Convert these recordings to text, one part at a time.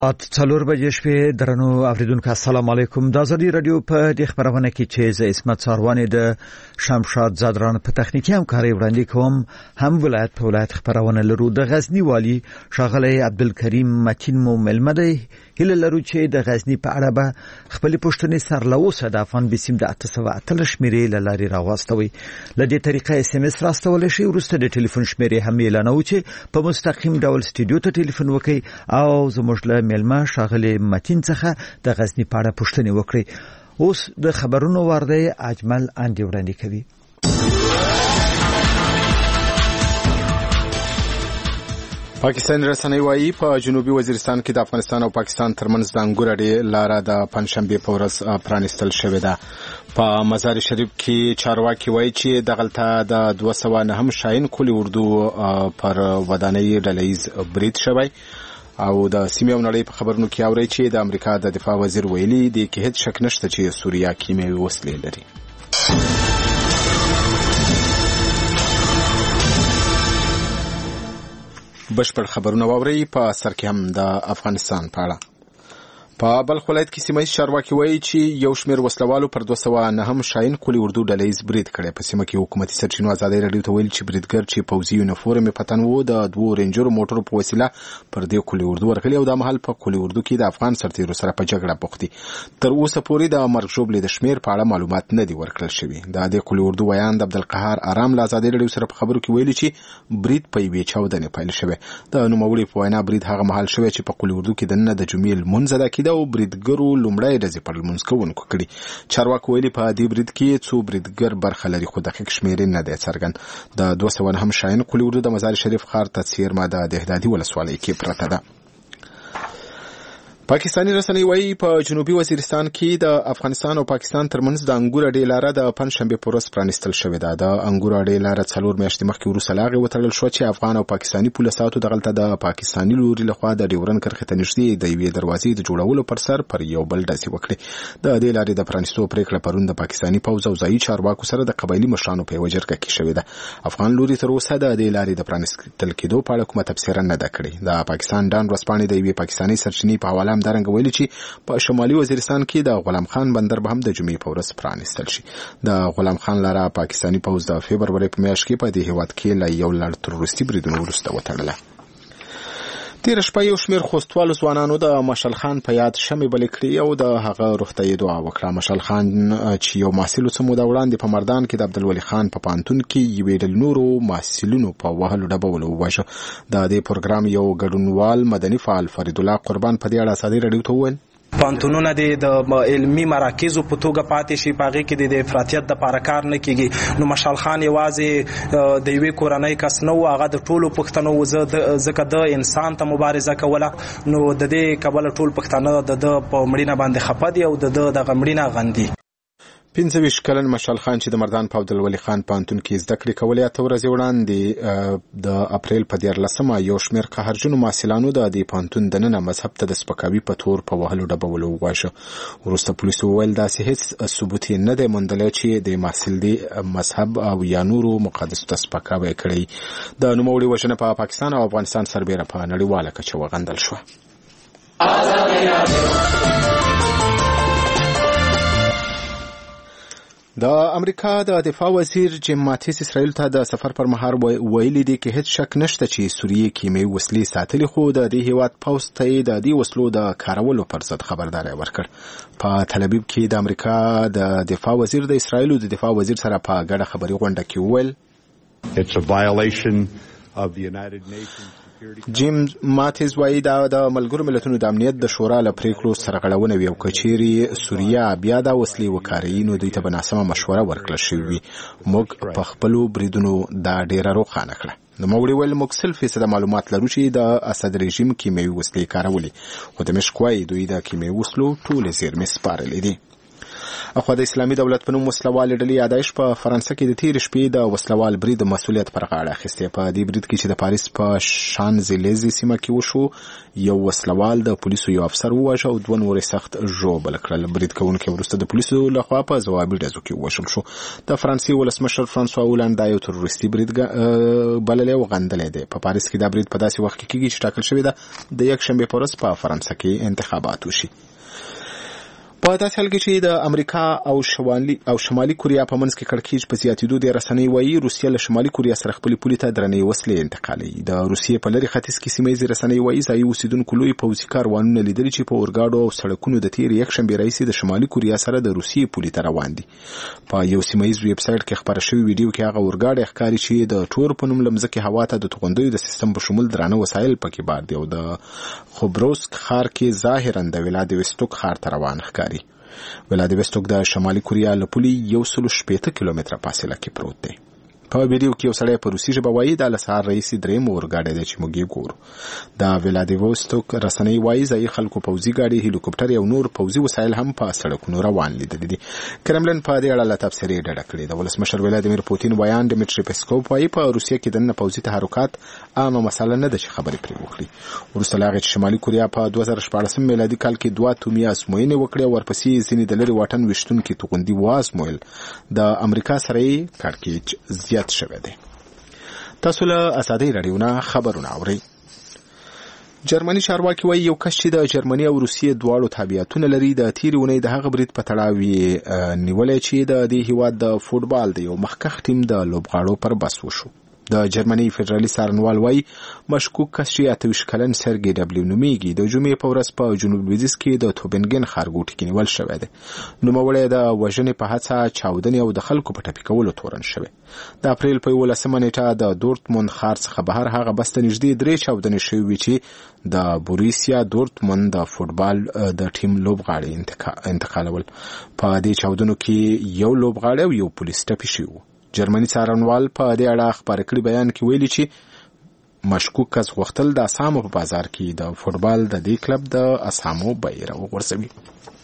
څلور بجې شپې درنو اوریدونکو السلام علیکم د ازادي رادیو په دې خبرونه کې چې ز اسمت ساروانی د شمشاد زادران په تخنیکی همکاري وړاندې کوم هم ولایت په ولایت خبرونه لرو د غزنی والی شاغلی عبدالکریم متین مو ملمدی هله لرو چې د غزنی په اړه به خپل پښتني سرلوسه د افغان بسیم د 808 شمیرې لاري راوستوي لدې طریقې اس ام اس راستول شي ورسته د ټلیفون شمیرې هم اعلانو چې په مستقیم ډول سټډیو ته ټلیفون وکړي او زموږ ملما شاغلی متین څخه د غزنی په اړه پوښتنه وکړي اوس د خبرونو ورده اجمل اندی وړاندې کوي پاکستان رسنۍ وايي په جنوبي وزیرستان کې د افغانستان او پاکستان ترمنځ د انګور اډې لاره د پنځشنبه په ورځ پرانیستل شوې ده په مزار شریف کې چارواکي وايي چې دغلطه د 209 شاهین کلی اردو پر ودانۍ ډلهیز برید شوی او د سیمې او نړۍ په خبرونو کې اوري چې د امریکا د دفاع وزیر ویلي دی کې هیڅ شک نشته چې سوریا کیمیاوي وسلې لري بشپړ خبرونه واوري په سر کې هم د افغانستان په اړه په بلخ ولایت کې سیمه چارواکي وایي چې یو شمېر وسلوالو پر 209 شاهین کلی اردو ډلهیز برید کړی په سیمه کې حکومتي سرچینو ازادي رادیو ته ویل چې بریدګر چې پوځي یونیفورم په تن وو د دوه رینجر موټر په وسیله پر دې کلی اردو ورغلی او د محل په کلی اردو کې د افغان سرتیرو سره په جګړه بوخت دي تر اوسه پورې د مرګ ژوبلې د شمیر په اړه معلومات نه دي ورکړل شوي د دې کلی اردو ویان د عبدالقهار آرام له ازادي رادیو سره په خبرو کې ویلي چې برید په یوې چاودنې پیل شوی د نوموړي په وینا برید هغه محل شوی چې په کلی اردو کې د نن د جمعې لمونځ ادا کیده او بریدګرو لومړی ورځ په لمونځ کوونکو کړي چارواکي ویلي په دې برید کې څو بریدګر برخه لري خو دقیق شمیرې نه دی څرګند د 209 شاهین کلی اردو د مزار شریف ښار ته څیرمه د دهدادي ولسوالۍ کې پرته ده پاکستاني رسنۍ وايي په جنوبي وزیرستان کې د افغانستان او پاکستان ترمنځ د انګور اډې لاره د پنځشنبه په ورځ پرانیستل شوې ده د انګور اډې لاره 4 میاشتې مخکې وروسته لاغې وتړل شو چې افغان او پاکستاني پولیسو دغلطه د پاکستاني لوري لخوا د ډیورن کرښې ته نږدې د یوې دروازې د جوړولو پر سر پر یو بل ډزې وکړې د دې لارې د پرانیستو پریکړه پرون د پاکستاني پوځ او ځایي چارواکو سره د قبایلي مشرانو په یوه جرګه کې شوې ده افغان لوري تر اوسه د دې لارې د پرانیستل کېدو په اړه کومه تبصره نه ده کړې د پاکستان ډان ورځپاڼې د یوې پاکستاني سرچینې په حواله همدارنګه ویلي چې په شمالي وزیرستان کې د غلام خان بندر به هم د جمعې په ورځ پرانیستل شي د غلام خان لاره پاکستاني پوځ د فبروري په میاشت کې په دې هیواد کې له یو لړ تروریستي بریدونو وروسته وتړله تیر شپه یو شمېر خوستوالو ځوانانو د مشال خان په یاد شمې بلې کړې او د هغه روغتیايي دعا وکړه مشال خان چې یو محصل څه موده وړاندې په مردان کې د عبدالولي خان په پانتون کې یوې ډلې نورو محصلینو په وهلو ډبولو وواژه د دې پروګرام یو ګډونوال مدني فعال فرید الله قربان په دې اړه ازادي رادیو ته وویل پانتونونه د علمي مراکزو په توګه پاتې شي پاغي کې د افراطیت د پاره کار نه کیږي نو مشال خان یوازې د یوې کورنۍ کس نه و هغه د ټولو پښتنو ځکه د انسان ته مبارزه کوله نو د دې کبل ټول پښتانه د په مړینه باندې خپه دي او د مړینه غندي 25 کلن مشال خان چې د مردان په عبدالولي خان پانتون کې زده کړې کولې اته ورځې وړاندې د اپریل په 14 یو شمېر قهرجنو محصلانو د دې پانتون دننه مذهب ته د سپکاوي په تور په وهلو ډبولو وواژه وروسته پولیسو وویل داسې هیڅ ثبوت یې نه دی موندلی چې د محصل دی مذهب او یا نورو مقدسو ته سپکاوی کړی د نوموړي وژنه په پاکستان او افغانستان سربیره په نړیواله کچه وغندل شوه د امریکا د دفاع وزیر جیم ماتیس اسرائیل ته د سفر پر مهال ویلي دی کې هیڅ شک نشته چې سوریې کیمیاوي وسلې ساتلې خو د دې هیواد پوځ ته د دې وسلو د کارولو پر ضد خبرداری ورکړ په تل ابیب کې د امریکا د دفاع وزیر د اسرائیل د دفاع وزیر سره په ګډه خبري غونډه کې وویل It's a violation of the United Nations جیم ماتیز وایي دا د ملګرو ملتونو د امنیت د شورا له پریکړو سرغړونه وي او کچيري سوریا بیا دا وسلې وکاروي نو دوی ته بناسمه مشوره ورکړل شوې موږ په خپلو بریدونو دا ډیره روښانه کړه نوموړي ویل موږ 100% معلومات لرو چې د اسد رژیم کیمیاوي وسلې کارولې خو د مشکوای دوی د کیمیاوي وسلو ټول زیرمې سپارلې دي اخو د اسلامي دولت په نوم وسلوال ډلې یادایش په فرانسه کې د تیر شپې د وسلوال برید مسؤلیت پر غاړه اخیسته. په دې برید کې چې د پاریس په شانزلیزي سیمه کې وشو یو وسلوال د پولیسو یو افسر وواژه او دوه نور سخت ژوبل کړل. برید کوونکي وروسته د پولیسو لخوا په ځوابي ډزو کې ووژل شو. د فرانسې ولسمشر فرانسوا هولند دا یو تروریستي برید بللی او غندلی دی. په پاریس کې دا برید په داسې وخت کې کېږي چې ټاکل شوې ده د یکشنبې په ورځ په فرانسه کې انتخابات وشي. په داسې حال کې چې د امریکا او شمالي کوریا په منځ کې کړکېچ په زیاتېدو د رسنۍ وایي روسیه له شمالي کوریا سره خپلې پولې ته درنې وسلې انتقالوي. د روسیې په لرې ختیځ کې سیمه ییزې رسنۍ وایي ځایي اوسېدونکو لوی پوځي کاروانونه لیدلي چې په اورګاډو او سړکونو د تېرې یکشنبې راهیسې د شمالي کوریا سره د روسیې پولې ته روان دي. په یو سیمه ییز ویب سایټ کې خپاره شوی ویډیو کې هغه اورګاډی ښکاري چې د ټور په نوم له مځکې هوا ته د توغندیو د سیستم په شمول درانه وسایل پکې بار دي او د خوبروسک ښار کې ظاهراً د ولادیوستوک ښار ته روان ښکاري. ولادیوستوک د شمالي کوریا له پولې 160 کیلومتره فاصله کې پروت دی. په ویډیو کې یو سړی په روسي ژبه وایي دا له سهار راهیسې درېیم اورګاډی دی چې موږ یې ګورو. د ولادیوستوک رسنۍ وایي ځایي خلکو پوځي ګاډي، هلیکوپټر او نور پوځي وسایل هم په سړکونو روان لیدلي دي. کرملن په دې اړه له تبصرې ډډه کړې ده. ولسمشر ولادیمیر پوتین وایان ډیمیټري پیسکوف وایي په روسیه کې دننه پوځي تحرکات عامه مسله نه ده چې خبرې پرې وکړي. وروسته له هغې چې شمالي کوریا په 2014 میلادي کال کې 2 اتومي ازموینې وکړې او ورپسې ځینې د لرې واټن ویشتونکي توغندي وازمویل، د امریکا سره یې کړکېچ زیات شوی دی. تاسو له ازادۍ راډیو نه خبرونه اورئ. جرمني چارواکي وایي یو کس چې د جرمني او روسیې دواړو تابعیتونه لري د تېرې اونۍ د هغه برید په تړاو یې نیولی چې د دې هیواد د فوټبال د یو مخکښ ټیم د لوبغاړو پر بس وشو. د جرمني فدرالي څارنوال وایي مشکوک کس چې 28 کلن سرګي ډبلیو نومیږي د جمعې په ورځ په جنوب لویدیځ کې د توبنګن ښارګوټي کې نیول شوی دی. نوموړی د وژنې په هڅه، چاودنې او د خلکو په ټپي کولو تورن شوی. د اپریل په 11 نیټه د دورتموند ښار څخه بهر هغه بس ته نږدې 3 چاودنې شوې وې چې د بوریسیا دورتموند د فوټبال د ټیم لوبغاړي انتقالول. په دې چاودنو کې یو لوبغاړی او یو پولیس ټپي شوی و. جرمني څارنوال په دې اړه خپاره کړي بیان کې ویلي چې مشکوک کس غوښتل د اسامو په بازار کې د فوټبال د دې کلب د اسامو بیرغ وغورځوي.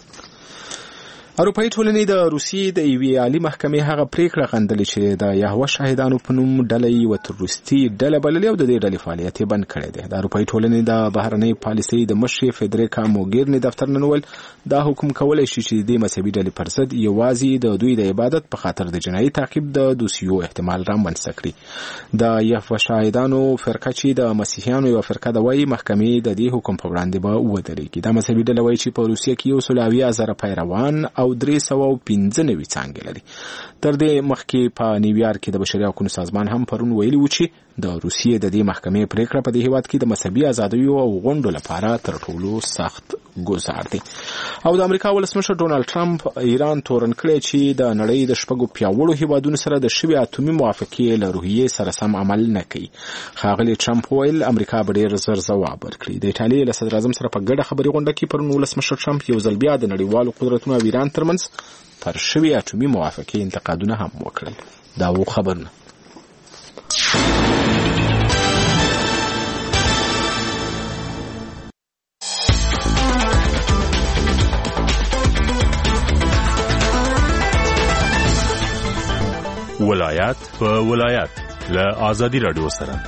اروپایي ټولنې د روسیې د یوې عالي محکمې هغه پریکړه غندلې چې د یهوه شاهدانو په نوم ډله یې تروریستي ډله بللې او د دې ډلې فعالیت یې بند کړی دی. د اروپایي ټولنې د بهرنۍ پالیسۍ د مشرې فدریکا موګیرني دفتر نن وویل دا حکم کولی شي چې د مذهبي ډلې پر ضد یوازې د دوی د عبادت په خاطر د جنایي تعقیب د دوسیو احتمال رامنځته کړي. د یهوه شاهدانو فرقه چې د مسیحیانو یوه فرقه ده وایي محکمې د دې حکم په وړاندې به ودرېږي. دا مذهبي ډله وایي چې په روسیه کې 170,000 پیروان او 395 څانګې لري. تر دې مخکې په نیویارک کې د بشري حقوقو سازمان هم پرون ویلي و چې د روسیې د دې محکمې پریکړه په دې هیواد کې د مذهبي ازادیو او غونډو لپاره تر ټولو سخت ګزار دی. او د امریکا ولسمشر ډونالد ټرمپ ایران تورن کړی چې د نړۍ د 6 پیاوړو هیوادونو سره د شوي اتومي موافقې له روحیې سره سم عمل نه کوي. ښاغلي ټرمپ ویل امریکا به ډېر زر ځواب ورکړي. د ایټالیې له صدر اعظم سره په ګډه خبري غونډه کې پرون ولسمشر ټرمپ یو ځل بیا د نړیوالو قدرتونو او ایران ترمنځ پر شوي اتومي موافقې انتقادونه هم وکړل. دا و خبرونه. ولایت په ولایت له آزادي رادیو سره.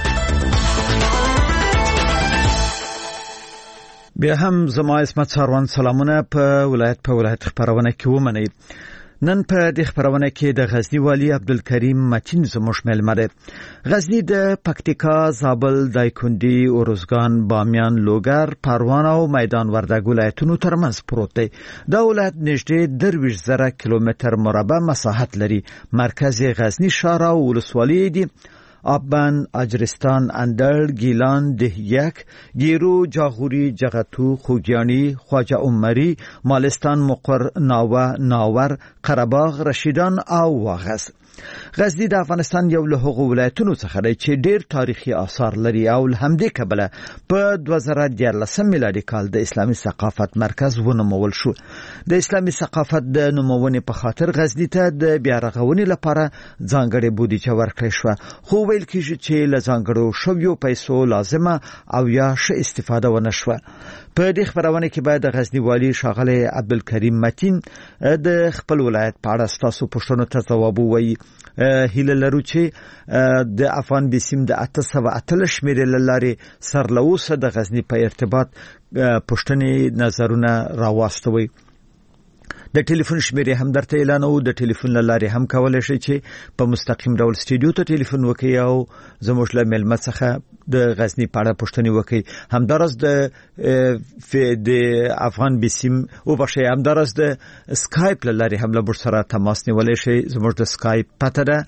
بیا هم زما اسمت ساروان سلامونه په ولایت خبرونه کې ومنئ. نن په دې خبرونه کې د غزنی والی عبدالکریم متین زموږ مېلمه دی. غزنی د پکتیکا، زابل، دایکنډي، اروزګان، بامیان، لوګر، پروان او میدان وردګ ولایتونو ترمنځ پروت دی. دا ولایت نږدې 23,000 کیلومتر مربع مساحت لري. مرکز غزنی ښار او ولسوالۍ دي: آبان، اجرستان، اندړ، گیلان، دهیک، گیرو، جاغوری، جغتو، خوگیانی، خواجه عمری، مالستان، مقر، ناوه، ناور، قره‌باغ، رشیدان او واغس. غزنی د افغانستان یو له هغو ولایتونو څخه دی چې ډېر تاریخي آثار لري او همدې کبله په 2014 میلادي کال د اسلامي ثقافت مرکز ونومول شو. د اسلامي ثقافت د نومونې په خاطر غزنی ته د بیارغونې لپاره ځانګړې بودیجه ورکړې شو، خو ویل کېږي چې له ځانګړو شویو پیسو لازمه او یا ښه استفاده ونه شوه. په دې خبرونه کې باید د غزنی والی ښاغلی عبدالکریم متین د خپل ولایت په اړه ستاسو پوښتنو ته ځواب ووایي. هیله لرو چې د افغان بیسیم د 808 شمیرې له لارې سرلوسه د غزنی په ارتباط پوښتنې نظرونه راواستوي. د ټلیفون شمیرې هم درته اعلانو. د ټلیفون له لارې هم کولای شئ چې په مستقیم ډول سټوډیو ته ټلیفون وکړئ او زموږ له میلمه څخه د غزنی په اړه پوښتنې وکړئ. همدارس د افغان بیسیم او بخښئ همدارس د سکایپ له لارې هم له موږ سره تماس نیولی شئ. زموږ د سکایپ پته ده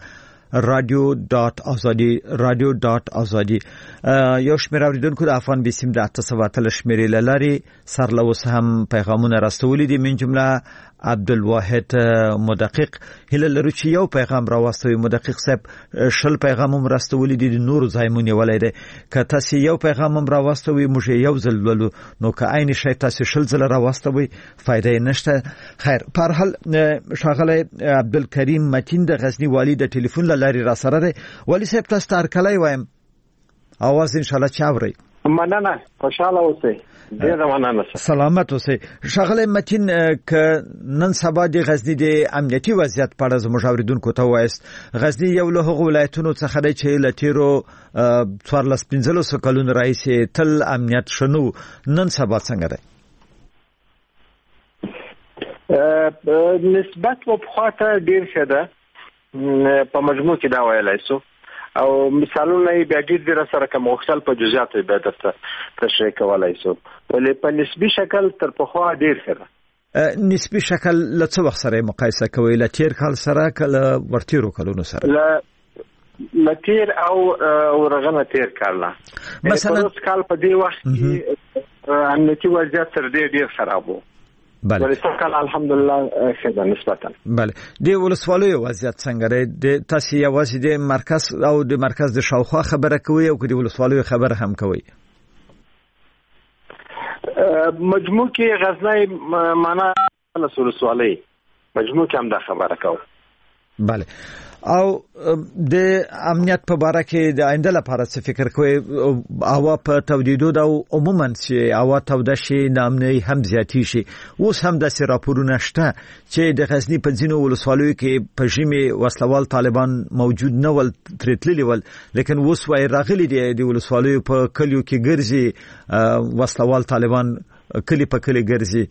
radio.azadi. یو شمېر اوریدونکو د افغان بیسیم د 808 شمیرې له لارې سرلوسه هم پیغامونه راستولي دي، من جمله عبدالواحد مدقق. هیله لرو چې یو پیغام راواستوي. مدقق صاحب 20 پیغام هم راستولي دي، نور ځایمون یولای دي. که تاسو یو پیغام هم راواستوي موږ یو ځل ولولو، نو که عین شی تاسو 20 ځله راواستوي فائدې نشته. خیر، په هر حال ښاغلی عبدالکریم متین د غزنی والی د ټلیفون له لارې را سره دی. والی صاحب تاسو ته هرکلی وایم، اواز ان شاء الله چې اورئ. مننه، خوشاله اوسئ. ډیره مننه. سلامت اوسئ. ښاغلی متین، که نن سبا د غزنی د امنیتي وضعیت په اړه زموږ اوریدونکو ته وایست. غزنی یو له هغو ولایتونو څخه دی چې له تیرو 14-15 کلونو راهیسې تل امنیت ښه نه و. نن سبا څنګه دی؟ نسبت و پخوا ته ډیر ښه ده. په مجموع کې دا ویلای شو او مثالونه یې بیا ډیر سره کوم وختل په جزئیاتو به درته تشریح کولای شو، ولې په نسبي شکل تر پخوا ډیر ښه ده. نسبي شکل له څه وخت سره مقایسه کوي؟ له تیر کال سره کله ورتیرو کلونو سره؟ له تیر او ورغنه تیر کال نه. مثلا کال په دې وخت کې امنیتي وضعیت تر ډیر خراب و. بله. ولستان الحمدلله خدای نسبتا. بله. د ولسوالۍ وضعیت څنګه دی؟ د تاسو یوازې د مرکز او د مرکز د شاوخوا خبره کوي او د ولسوالۍ خبره هم کوي؟ مجموع کې غزنی معنا ولسوالۍ مجموع کې هم دا خبره کوي. بله. او د امنیت په باره کې د آینده لپاره څه فکر کوئ؟ هوا په تودیدو دا عموما چې هوا توده شي ناامنۍ هم زیاتی شي. اوس هم داسې راپورونه شته چې د غزنی په ځینو ولسوالیو کې په ژمي وسلوال طالبان موجود نه ول، ترې تللي ول، لیکن اوس وایي راغلي دي د ولسوالیو په کلیو کې ګرځي وسلوال طالبان، کلی په کلی ګرځي.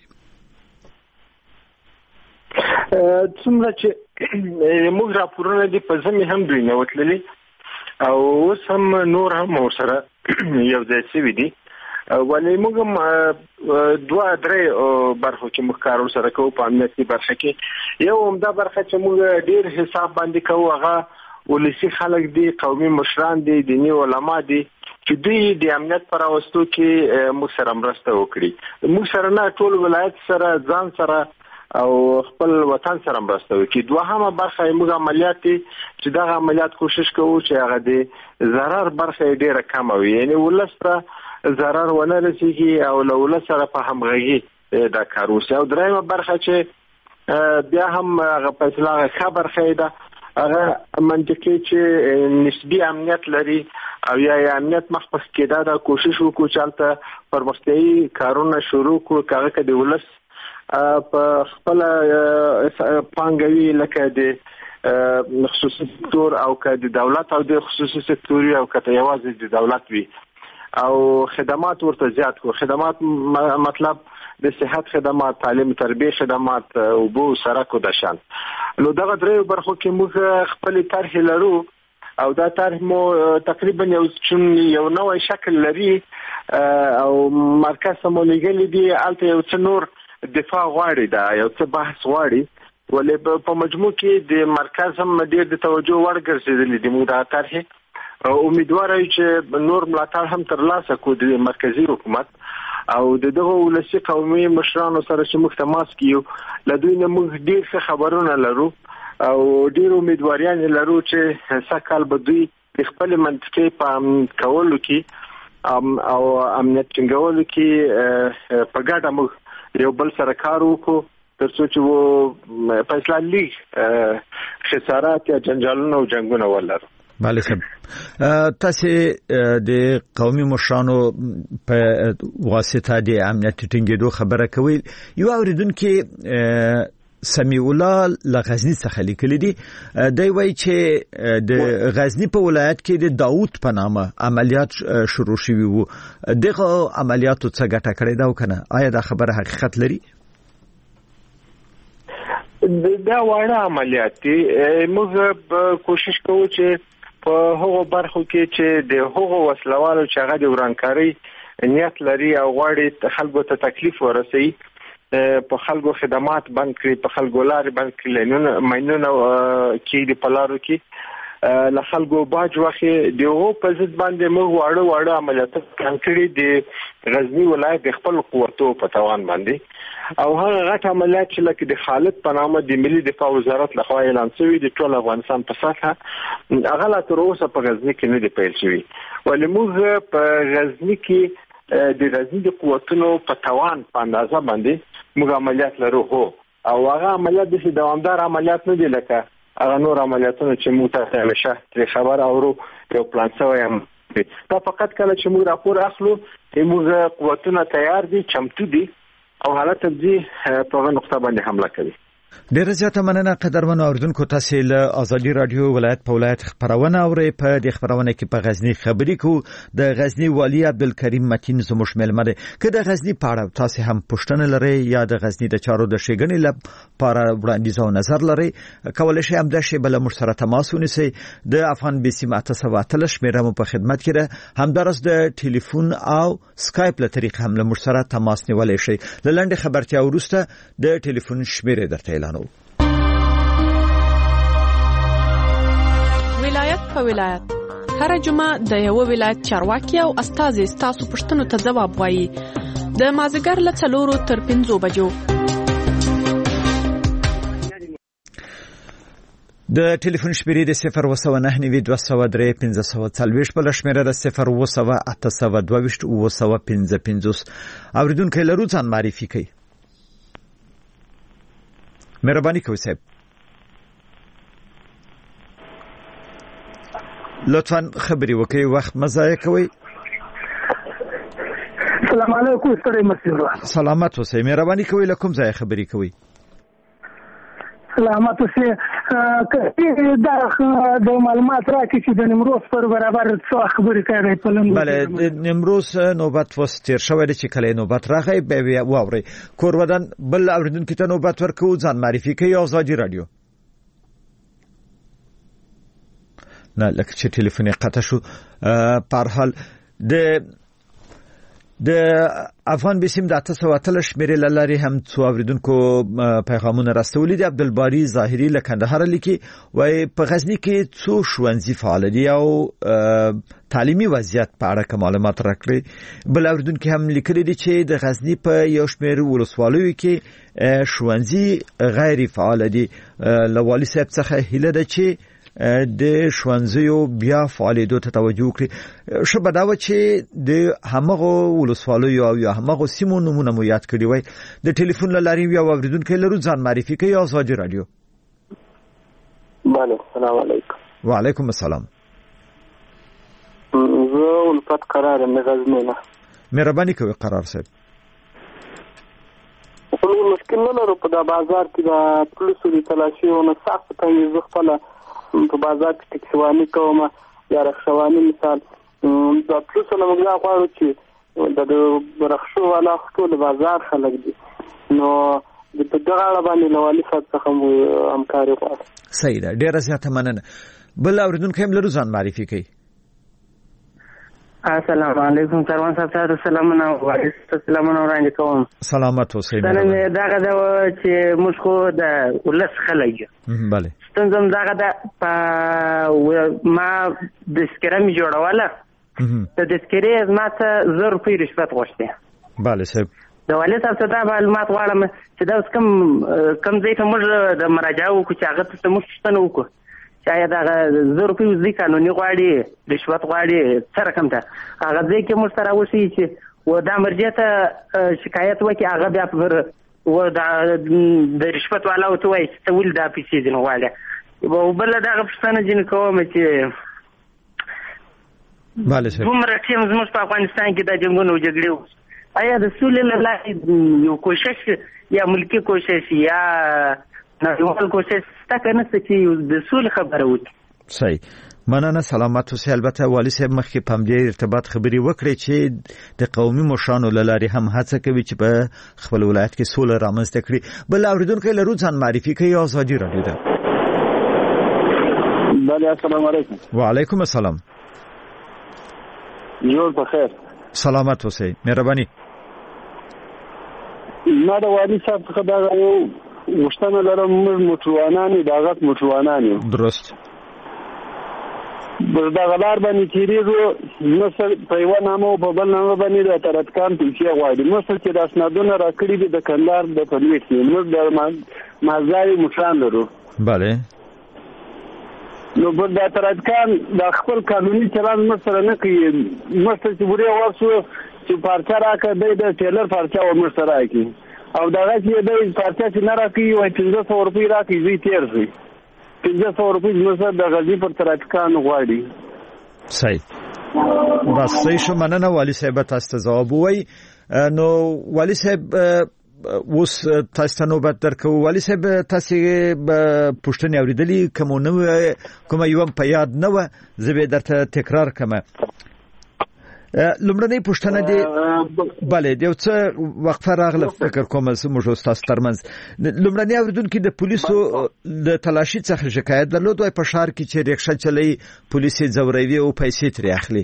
څومره چې موږ راپورونه دي په ځمې هم دوی نه وتللي او اوس هم نور هم ورسره یو ځای شوي دي، ولې موږ هم 2-3 برخو کې موږ کار ورسره کوو. په امنیتي برخه کې یو همدا برخه چې موږ ډیر حساب باندې کوو، هغه ولسي خلک دي، قومي مشران دي، دیني علما دي چې دوی د امنیت پر راوستو کې موږ سره مرسته وکړي. موږ سره نه، ټول ولایت سره، ځان سره او خپل وطن سره مرسته وکړي. دوهمه برخه موږ عملیات چې دغه عملیات کوشش کوو چې هغه د ضرر برخه ډیره کم وي، یعنی ولسره ضرر ونه رسیږي او له ولس سره په همغږي دا کار وشي. او درېمه برخه چې بیا هم هغه فیصله خبره ده، هغه منطقي چې نسبی امنیت لري او یا امنیت مخ کېده، دا کوشش وکړو چې هلته پرمختیایي کارونه شروع کړو. هغه که د ولس په خپل پانګوي لکه د خصوصي سکتور او که د دولت او د خصوصي سکتور او که یوازې د دولت وي او خدمات ورته زیات کو. خدمات مطلب د صحت خدمات، تعلیم تربیه خدمات، اوبو، سړک او د شان. نو دغه درې برخو کې موږ خپل طرح لرو او دا طرح مو تقریبا یو نوې شکل لري او مرکز مو لګلې دي. البته یو څه نور دفاع غواړي، دا یو څه بحث غواړي، ولې په مجموع کې د مرکز هم ډېر د توجه وړ ګرځېدلې دي. موږ دا طرح امیدوار یو چې نور ملاتړ هم ترلاسه کړو د مرکزی حکومت او دغه ولسی قومي مشرانو سره چې موږ تماس کیو. له دوی نه موږ ډېر ښه خبرونه لرو او ډیر امیدواریان لرو چې سکهال به دوی خپل منطقې په کولو کې او امنیت ټینګولو کې په ګډه موږ یو بل سره کار وکړو ترڅو چې په اسلام لیگ خسارات یا جنجالونه او جنگونه ولرو. بله صاحب، تاسو د قومي مشرانو په واسطه د امنیت ټینګېدو خبره کوي. یو اوریدونکو سمیع الله لغزنی څخه لیکلی دی، دی وایي چې د غزنی په ولایت کې د داوود په نامه عملیات شروع شوي وو. دغه عملیاتو څه ګټه کړې ده او کنه آیا دا خبره حقیقت لري؟ دا واړه عملیات دي. موږ کوشش کوو چې په هغو برخو کې چې د هغو وسلوالو چې هغه د ورانکاري نیت لري او غواړي خلکو ته تکلیف ورسوي، په خلکو خدمات بند کړي، په خلکو لارې بند کړي، ماینونه کې د پلارو کې له خلکو باج واخې دیغه په ضد باندې موږ واړه عملیات کړي د غزنی ولایت د خپل قوتو په توان باندې. او هغه غټ عملیات چې لکه د خالد په نامه د ملي دفاع وزارت لخوا اعلان شوی د ټول افغانستان په سطحه، هغه لا تر اوسه په غزنی کې نه دی پیل شوی. ولې موږ په غزنی کې د غزنی د قوتونو په توان په اندازه باندې موږ عملیات لرو. او هغه عملیات د دوامدار عملیات نه دي لکه هغه نور عملیاتونه چې موږ ته همیشه تر خبر اورو یو پلان شوی هم. دا فقط کله چې موږ راپور اخلو موږ قوتونه تیار دي، چمتو دي او حالت دې په هغه نقطه باندې حمله کوي. ډیر زیاته مننه قدرمن اوریدونکو، تاسو له ازادي رادیو ولایت په ولایت خبرونه اورئ. په دې خبرونه کې په غزنی خبري کو د غزنی والی عبدالکریم متین زموږ ملمه ده. که د غزنی په اړه تاسو هم پوښتنه لرئ یا د غزنی د چارو د شګنې لپاره وړاندیز او نظر لرئ، کولای شئ هم د شی بل مر سره تماس ونیسئ. د افغان بیسیم 813 شمیره مو په خدمت کې ده، همدارس د ټلیفون او سکایپ له طریق هم له مر سره تماس نیولای شئ. لاندې خبرتیا ورسته د ټلیفون شمیره درته اعلانو. ولایت په ولایت هر جمعه د یو ولایت چارواکي او استازي ستاسو پوښتنو ته ځواب وایي. د مازیګر له 4 تر 5 بجو. د ټلیفون شمیرې د 0199203 بل شمیره د 01822 اوریدونکو لرو ځان معرفي کړئ. مهرباني کوئ صاحب، لطفاً خبري وکړئ، وخت مه ضایع کوئ. السلام علیکم. ستړي مسئله سلامت اوسئ. مهرباني کوئ له کوم ځای خبري کوئ؟ سلامت اوسئ. دا د معلومات راکړي چې د نیمروز پر برابر څه خبرې کوي په لمن. بله، د نیمروز نوبت وستیر شوی دی چې کله نوبت راغی به واوري. کورودان بل اوریدونکو ته نوبت ورکو، ځان معرفي کوي. ازادي رادیو. نه لکه چې ټلیفون قطع شو. په هر حال د افغان بیسیم د 813 شمیرې لاري هم څو اوریدونکو پیغامونه راستولي دي. عبدالباری ظاهری له کندهار لیکي، وای په غزنی کې څو ښوونځي فعال دي او تعلیمي وضعیت په اړه معلومات راکړي. بل اوریدونکو هم لیکلي دي چې د غزنی په یو شمېر ولسوالیو کې ښوونځي غیر فعال دي. له والي صاحب څخه هیله ده چې د ښوونځیو بیا فعالیدو ته توجه وکړي. شبه دا و چې د همغو ولسوالیو او یا همغو سیمو نمونه مو یاد کړي وای. د ټلیفون له لارې یو اوریدونکی لرو، ځان معرفي کوي. ازادي رادیو. بله، السلام علیکم. وعلیکم السلام. زه الفت قرار یم غزنی نه. مهرباني کوي قرار صاحب. مشکل نه لرو په دا بازار کې د پولیسو د تلاشیونو سخت تنظیم خپل په بازار کې ټکسوانی کوم یا رخصوانی مثال د پولیسو له موږ غواړو چې د رخصو والا ټول بازار خلک دي، نو د دغه اړه باندې نوالي صاحب څخه همکاري غواړو. صحیح ده، ډیره زیاته مننه. بل اوریدونکو هم لرو، ځان معرفي کوي. السلام علیکم سروان صاحب، تاسو سلامونه وایي. سلامونه وړاندې کوم. سلامت اوسئ. دا دا چې موږ خو د ولس خلک یو. بله. ستنځم دا په ما د سکرامي جوړواله د سکرې ماته 1000 روپۍ رشوت غوښته. بله صاحب. د والي صاحب ته دا معلومات غواړم چې دا اوس کم ځای ته موږ د مراجعه وکړو چې هغه ته موږ پوښتنه وکړو چې آیا دغه 1000 روپۍ وزدي قانوني غواړي رشوت غواړي څه رقم ته هغه ځای کې موږ سره وشي چې دا مرجع ته شکایت وکړي هغه بیا پر د رشوت والا ورته وایي چې ته ولې دا پیسې ځینې غواړې بله دغه پوښتنه ځینې کوم چې دومره ټیم زموږ په افغانستان کې دا جنګونه او جګړې آیا د سولې له لارې یو کوشش یا ملکي کوشش یا نړیوال کوشش شته که نشته چې د سولې خبره وکړي؟ صحیح، مننه، سلامت اوسئ. البته والي صاحب مخکې په همدې ارتباط خبرې وکړې چې د قومي مشرانو له لارې هم هڅه کوي چې په خپل ولایت کې سوله رامنځته کړي. بل اوریدونکی لرو، ځان معرفي کوي. ازادي راډیو ده. بله، السلام علیکم. وعلیکم السلام. جوړ په خیر. سلامت اوسئ، مهرباني. ما د والي صاحب څخه دا یو غوښتنه لرم، موږ موټروانان یو، د هغه موټروانان یو. درست. دغه لار باندې تېرېږو، مثل په یوه نامه او په بل نامه باندې د ترتکان پیسې غواړي. مثل چې د اسنادونه راکړي دي د کندهار د پلویټ کې، موږ د مازداري موټران لرو. بله. نو د ترتکان د خپل قانوني چلند موږ سره نه کوي. مثل چې بورې ورسو چې پارچه راکړه، دی د ټیلر پارچه ورموږ سره راکړي، او دغه چې دی پارچه چې نه راکړي وایي 1500 روپۍ راکړي، زوی تېر شي 1500 روپۍ زموږ سره د غزني پر ترافیکانو غواړي. صحیح، بس صحیح شو. مننه. والي صاحب تاسو ته ځواب وایي. نو والي صاحب اوس تاسو ته نوبت درکو. والي صاحب تاسو پوښتنې اوریدلې، کومه یو په یاد نه و، زه به درته تکرار کوم. لومړنۍ پوښتنه دی، بله، د یو څه وقفه راغله فکر کوم موږ تاسو ترمنځ. لومړنۍ اوریدونکي د پولیسو د تلاشي څخه شکایت درلود، وای په ښار کې چې رکشه چلوي پولیس یې ځوروي او پیسې ترې اخلي.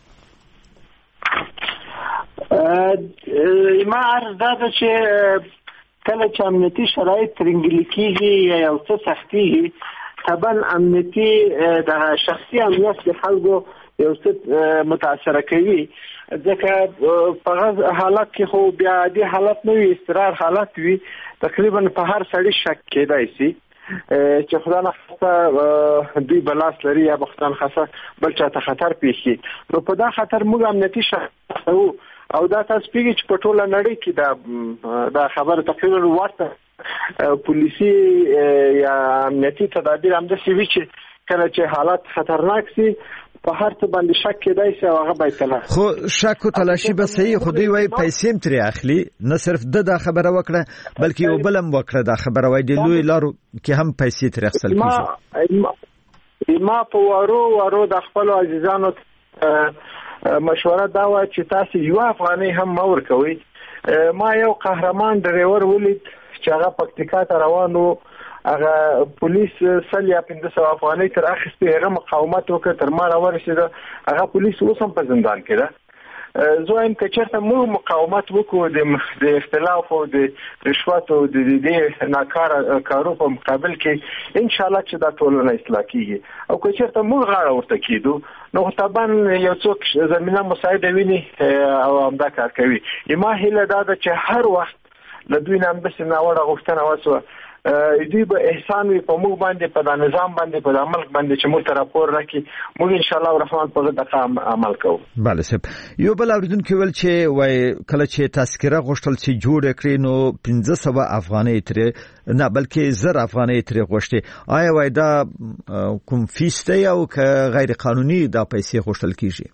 ما عرض دا ده چې کله چې امنیتي شرایط ترنګلي کېږي یا یو څه سختېږي، طبعا امنیتي د شخصي امنیت د خلکو یو څه متاثره کوي، ځکه په حالت کې خو بیا دې حالت نه وي، استقرار حالت وي، تقریبا په هر سړي شک کېدای شي چې خدای نخواسته دوی بلاس لري یا خدای نخواسته بل چاته خطر پیښ کړي. نو په دا خطر موږ امنیتي شرایط او دا تاسو پیږي چې په ټوله نړۍ کې دا خبره تقریبا ورته پولیسي یا امنیتي تدابیر همداسې وي چې کله چې حالات خطرناک شي په هر څه باندې شک کېدای شي او هغه باید تلاشي. خو شک او تلاشي به صحیح، خو دوی وایي پیسې هم ترې اخلي. نه صرف دا خبره وکړه بلکې یو بل هم وکړه دا خبره، وایي د لوی لارو کې هم پیسې ترې اخیستل کېږي. ما په وارو د خپلو عزیزانو مشوره دا و چې تاسو یو افغاني هم مور کوي. ما یو قهرمان ډرایور ولید چې هغه پکتیکا ته روانو، هغه پولیس 1500 افغانۍ تر اخیستې، هغه مقاومت وکړ، تر ما راورسېده. هغه پولیس اوس هم په زندان کې ده. زه وایم که چېرته موږ مقاومت وکړو د اختلاف او د رشوت او د دې ناکاره کارو په مقابل کې، انشاءالله چې دا ټولنه اصلاح کېږي. او که چېرته موږ غاړه ورته کېدو، نو طبعا یو څوک زمینه مساعده ویني او همدا کار کوي. ما هیله دا ده چې هر وخت له دوی نه همداسې ناوړه غوښتنه وسوه، دوی به احسان وي په موږ باندې، په دا نظام باندې، په دا ملک باندې چې موږ ته راپور راکړي. موږ انشاءالله الرحمن په دغه عمل کوو. بله صاحب، یو بل اوریدونکی ویل چې وای کله چې تذکره غوښتل چې جوړ کړي نو 1500 افغانۍ ترې نه بلکې 1000 افغانۍ ترې غوښتي. آیا وای دا کوم فیس دی او که غیر قانوني دا پیسې غوښتل کیږي؟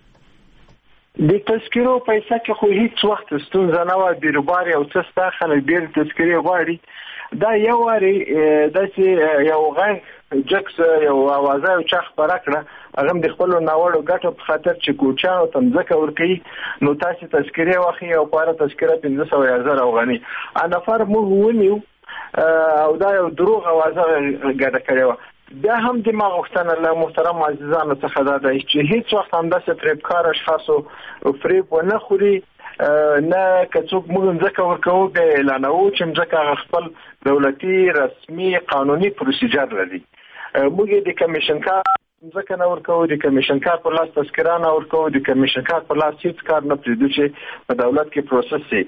د تذکرو پیسې کې خو هیڅ وخت ستونزه نه و، بیروبار او څه ستا خلک ډېر تذکرې غواړي. دا یو واري داسې یو غږ جکس یو اوازه یو چا خپره کړه، هغه د خپلو ناوړو ګټو په خاطر چې کوچیانو ته مځکه ورکوي، نو تاسې تذکرې واخلئ او په هره تذکره 1500 یا 1000 افغانۍ. نفر موږ ونیو او دا یو دروغ اوازه ګډه کړې وه. بیا هم د ما غوښتنه له محترم عزیزانو څخه دا ده چې هیڅ وخت همداسې فریبکار اشخاصو فریب ونه خوري، نه که څوک موږ ځکه ورکوو به اعلانوو چې ځکه خپل دولتي رسمي قانوني پروسیجر لري. موږ د کمیشن کار ځکه نه ورکوو، د کمیشن کار پر لاس تذکره نه ورکوو، د کمیشن کار پر لاس هیڅ کار نه پرېږدو چې په دولت کې پروسس شي.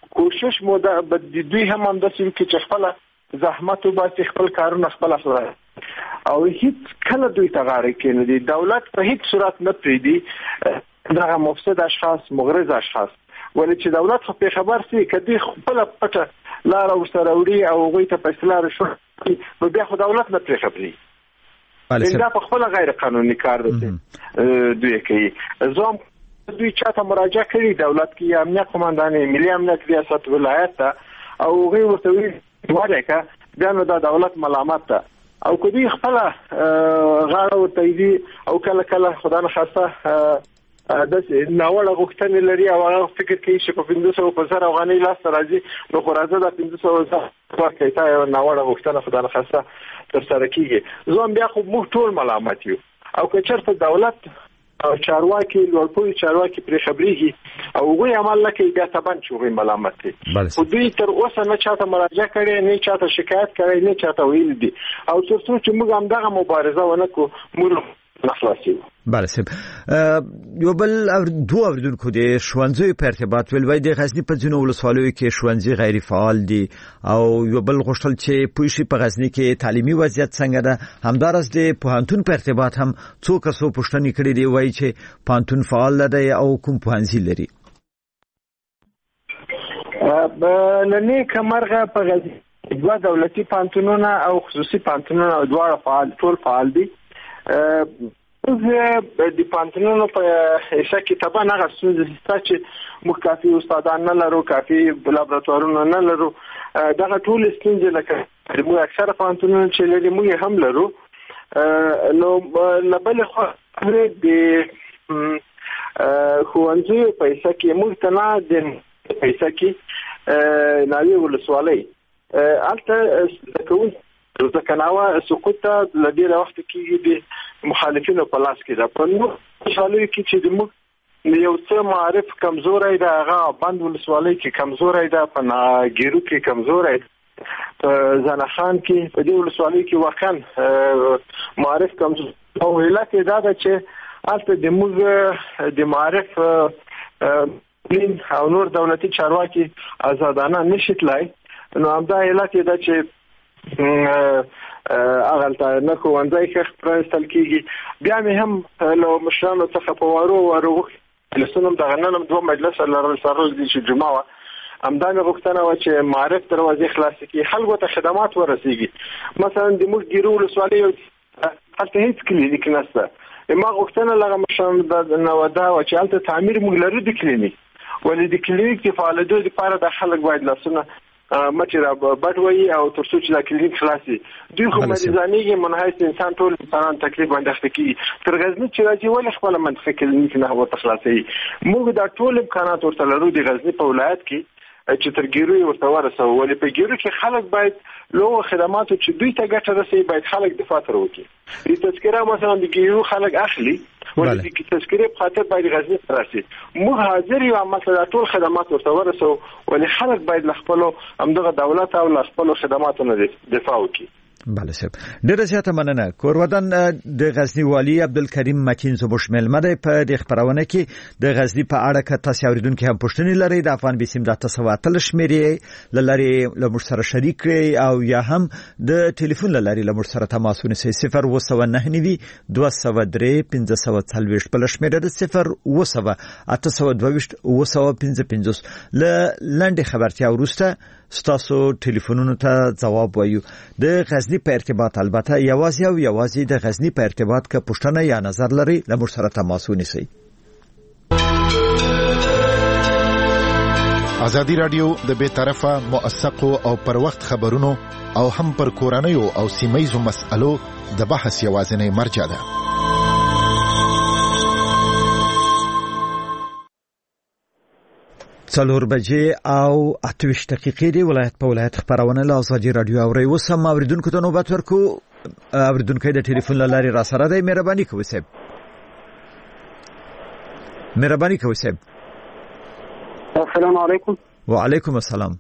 کوشش مو د دوی هم داسې کې چې خپل زحمت وباسي، خپل کارونه خپل اخلي او هیڅ کله دوی ته غاړه کې نه دي. دولت په هیڅ صورت نه پریدي دغه مفسد اشخاص، مغرض اشخاص، ولې چې دولت خو په خبر سي کدي خپل پټه لار ورسره وړي او غوي ته په لار شو، نو بیا خو دولت نه پرې خبري. دا په خپل غیر قانوني کار دی دوی کوي. زوم دوی چاته مراجعه کړي دولت کې امنیت قومندانې، ملي امنیت ریاست ولایت ته، او غوي ورته وایي کا بیا نو دا دولت ملامت ده او کدی خپل غاړه ورته او کله کله خدای نه خاصه د ناوړه غوښتنې لري او هغه فکر کوي چې په 1500 افغانۍ لاس راځي، نو خو راځي د 1500 ورکې ته یو ناوړه غوښتنه خدای نه خاصه تر سره کیږي. زه هم بیا خو موږ ټول ملامت یو او که چېرته دولت او چارواکي لوړپوړي چارواکي پرې خبرېږي او وایي عمل نه کوي، بیا طبعا چې وایي ملامت دي. خو دوی تر اوسه نه چاته مراجعه کړې، نه چاته شکایت کړی، نه چاته ویل دي او تر څو چې موږ هم دغه مبارزه ونه کړو موږ نخلاصي. بله صاحب، یو بل دوه اوریدونکو د ښوونځیو په ارتباط ویل د غزني په ځینو ولسوالیو کې ښوونځي غیر فعال دي او یو بل غوښتل چې پوه شي په غزني کې تعلیمي وضعیت څنګه ده. همداراز د پوهنتون په ارتباط هم څو کسو پوښتنې کړې دي، وایي چې پوهنتون فعال دی او کوم پوهنځي لري. لنی کمرغه په غزني دوه دولتي پوهنتونونه او خصوصي پوهنتونونه دواړه فعال، ټول فعال دي. د پوهنتونونو په حصه کې طبعا هغه ستونزې شته چې موږ کافي استادان نه لرو، کافي لابراتوارونه نه لرو. دغه ټول ستونزې لکه موږ اکثره پوهنتونونه چې لري موږ هم لرو. نو له بلې خوا د ښوونځیو په حصه کې موږ ته نه د حصه کې ناوې ولسوالۍ هلته زده کوونکي ځکه سقوط له ډېره وخت کېږي د مخالفینو په لاس کې ده. په نور ولسوالیو کې چې د موږ یو څه معرف کمزوری ده، هغه بند ولسوالۍ کې کمزوری ده، په ناګیرو کې کمزوری ده، په زنخان کې، په دې ولسوالیو کې واقعا معرف کمزوری او علت یې دا ده چې هلته د موږ د معرف او نور دولتي چارواکي آزادانه نشي تلای. نو همدا علت یې ده چې اغلطه نه ښوونځی ښه پرانستل کېږي. بیا مې هم له مشرانو څخه په وارو مجلسونو دغه نن هم دوه مجلس لرل سره دي چې جمعه وه، همدا مې غوښتنه وه چې معرف دروازې خلاصې کړي، خلکو ته خدمات ورسېږي. مثلا د موږ ګیرو ولسوالۍ هلته هېڅ کلینیک نشته. ما غوښتنه له هغه مشرانو نه دا وه چې هلته تعمیر موږ لرو د کلینیک، ولې د کلینیک د فعالېدو لپاره د خلک باید لاسونه مچ را بټوي او تر څو چې د کلینیک خلاصي. دوی خو مریضانېږي، منحیث انسان ټول انسانان تقریبا دغه کې تر غزني چې راځي ولې خپل منطقه کلینیک نه ورته خلاصي. موږ دا ټول امکانات ورته لرو د غزني په ولایت کې چې تر ګیرو ورته ورسو، ولې په ګیرو کې خلک باید لوه خدماتو چې دوی ته ګټه رسي باید خلک دفاع تر وکړي. د تذکره مثلا د ګیرو خلک اخلي، ولې د تذکره په خاطر باید غزني ته راسي. موږ حاضر یو مثلا ټول خدمات ورته ورسو، ولې خلک باید له خپلو همدغه دولت او له خپلو خدماتو نه دفاع وکړي. بله صاحب، ډیره زیاته مننه. کورودان د غزنی والی عبدالکریم مکین زموږ مېلمه دی په دې خبرونه کې د غزنی په اړه که تاسو اوریدونکو هم پوښتنې لرئ د افغان بیسیم د 913 شمیرې لری لمر سره شریک کړئ او یا هم د ټلیفون لری لمر سره تماس ونیسئ 079 203 1540 بل شمیره د 0 822 لنډه خبرتیا ورسته ستاسو ټلیفونونو ته جواب وایو. د غزنی په ارتباط البته یوازې د غزنی په ارتباط که پوښتنه یا نظر لري لمر سره تماس ونیسئ. ازادي رادیو د بے طرفه موثقو او پر وخت خبرونو او هم پر کورنیو او سیمایزو مسألو د بحث یوازینی مرجع ده. څلور بجې او 28 دقیقې دی. ولایت په ولایت خبرونه له ازادي رادیو اوري. وسم اوریدونکو ته نوبت ورکو. اوریدونکو د ټلیفون لاري را سره دی. مهرباني کوئ صاحب. السلام علیکم. وعلیکم السلام.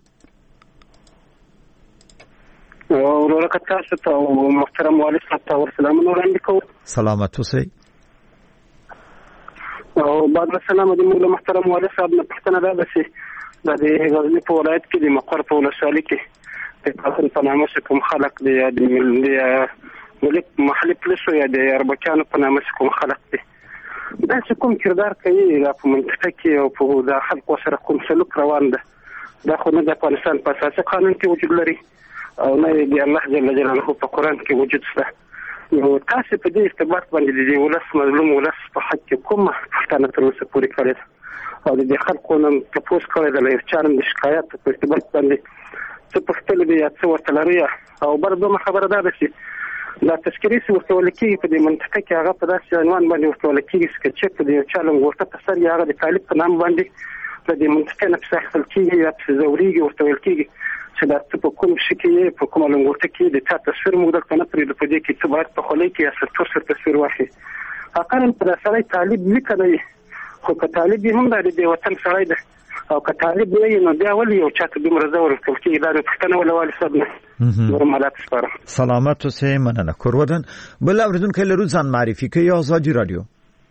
ورکه تاسو ته محترم والد صاحب ته سلام وړاندې کوم. سلامت اوسئ. او بعد السلام د محترم والد صاحب نه پښتنه ده چې د غزنی په ولایت کې د مقر په ولسوالۍ کې د پاکستان په نامه کوم خلک دي د ملک محلي پولیسو یا د اربکانو په نامه کوم خلک دي دا چې کوم کردار کوي په منطقه کې او په د خلکو سره کوم سلوک روان ده دا خو نه د افغانستان په اساسي قانون کې وجود لري او نه د الله جل جلاله په قرآن کې وجود شته نو تاسو په دې ارتباط باندې د ولس مظلوم ولس په حق کې کوم پښتنه تر اوسه پورې کړې ده او د خلکو نن تاسو کړی د لایرچارن د شکایت په ارتباط باندې څه پښتل دي یا څه ورته لري او برضه خبره ده چې دا تشکیلي ورته ولکې په دې منطقه کې هغه په داسې عنوان باندې ورته ولکې چې په دې چالم ورته په سر یا هغه د طالب په نام باندې په دې منطقه نه څه خپل کېږي یا څه زوريږي ورته ولکې چې دا په کوم شکل په کوم لنګورته کې د تا تصویر موږ درته نه پرې په دې کې څه باید په خولې کې یا سرتور سر تصویر واخلي حقیقتا په داسې طالب لیکنه خو که طالب هم د دې وطن سره ده او که طالب نه نو بیا ولې یو چاته دومره زور کوي دا د پښتنه ولوالي سب نه ورمالات سپارم سلامت اوسئ مننه کورودن بل اوریدونکو لرو ځان معرفي کوي آزادي رادیو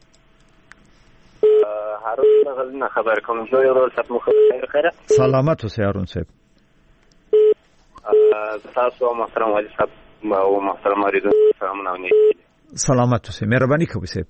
هارون غزنه خبر کوم زه یو ورځ مخ خیره سلامت اوسئ هارون صاحب تاسو محترم علي صاحب او محترم اوریدونکو سلامونه ونیسئ سلامت اوسئ مهرباني کوئ صاحب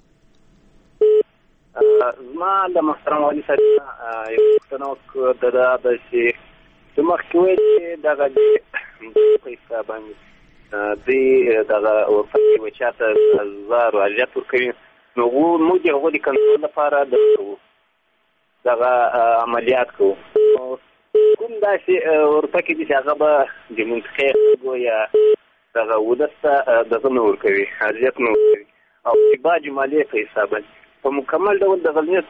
ما د محترم علي صاحب یو څنګه د چې د مخکوي دغه په حساب باندې دغه ورته وچاته زار الیت ورکوي نو موږ یو د کنټرول لپاره دغه عملیات کوو کوم داسې ورته کې چې هغه به د منطقې یا دغه ولسته دغه نه ورکوي الیت نه ورکوي او چې باج مالیه په حساب باندې په مکمل ډول د غزنی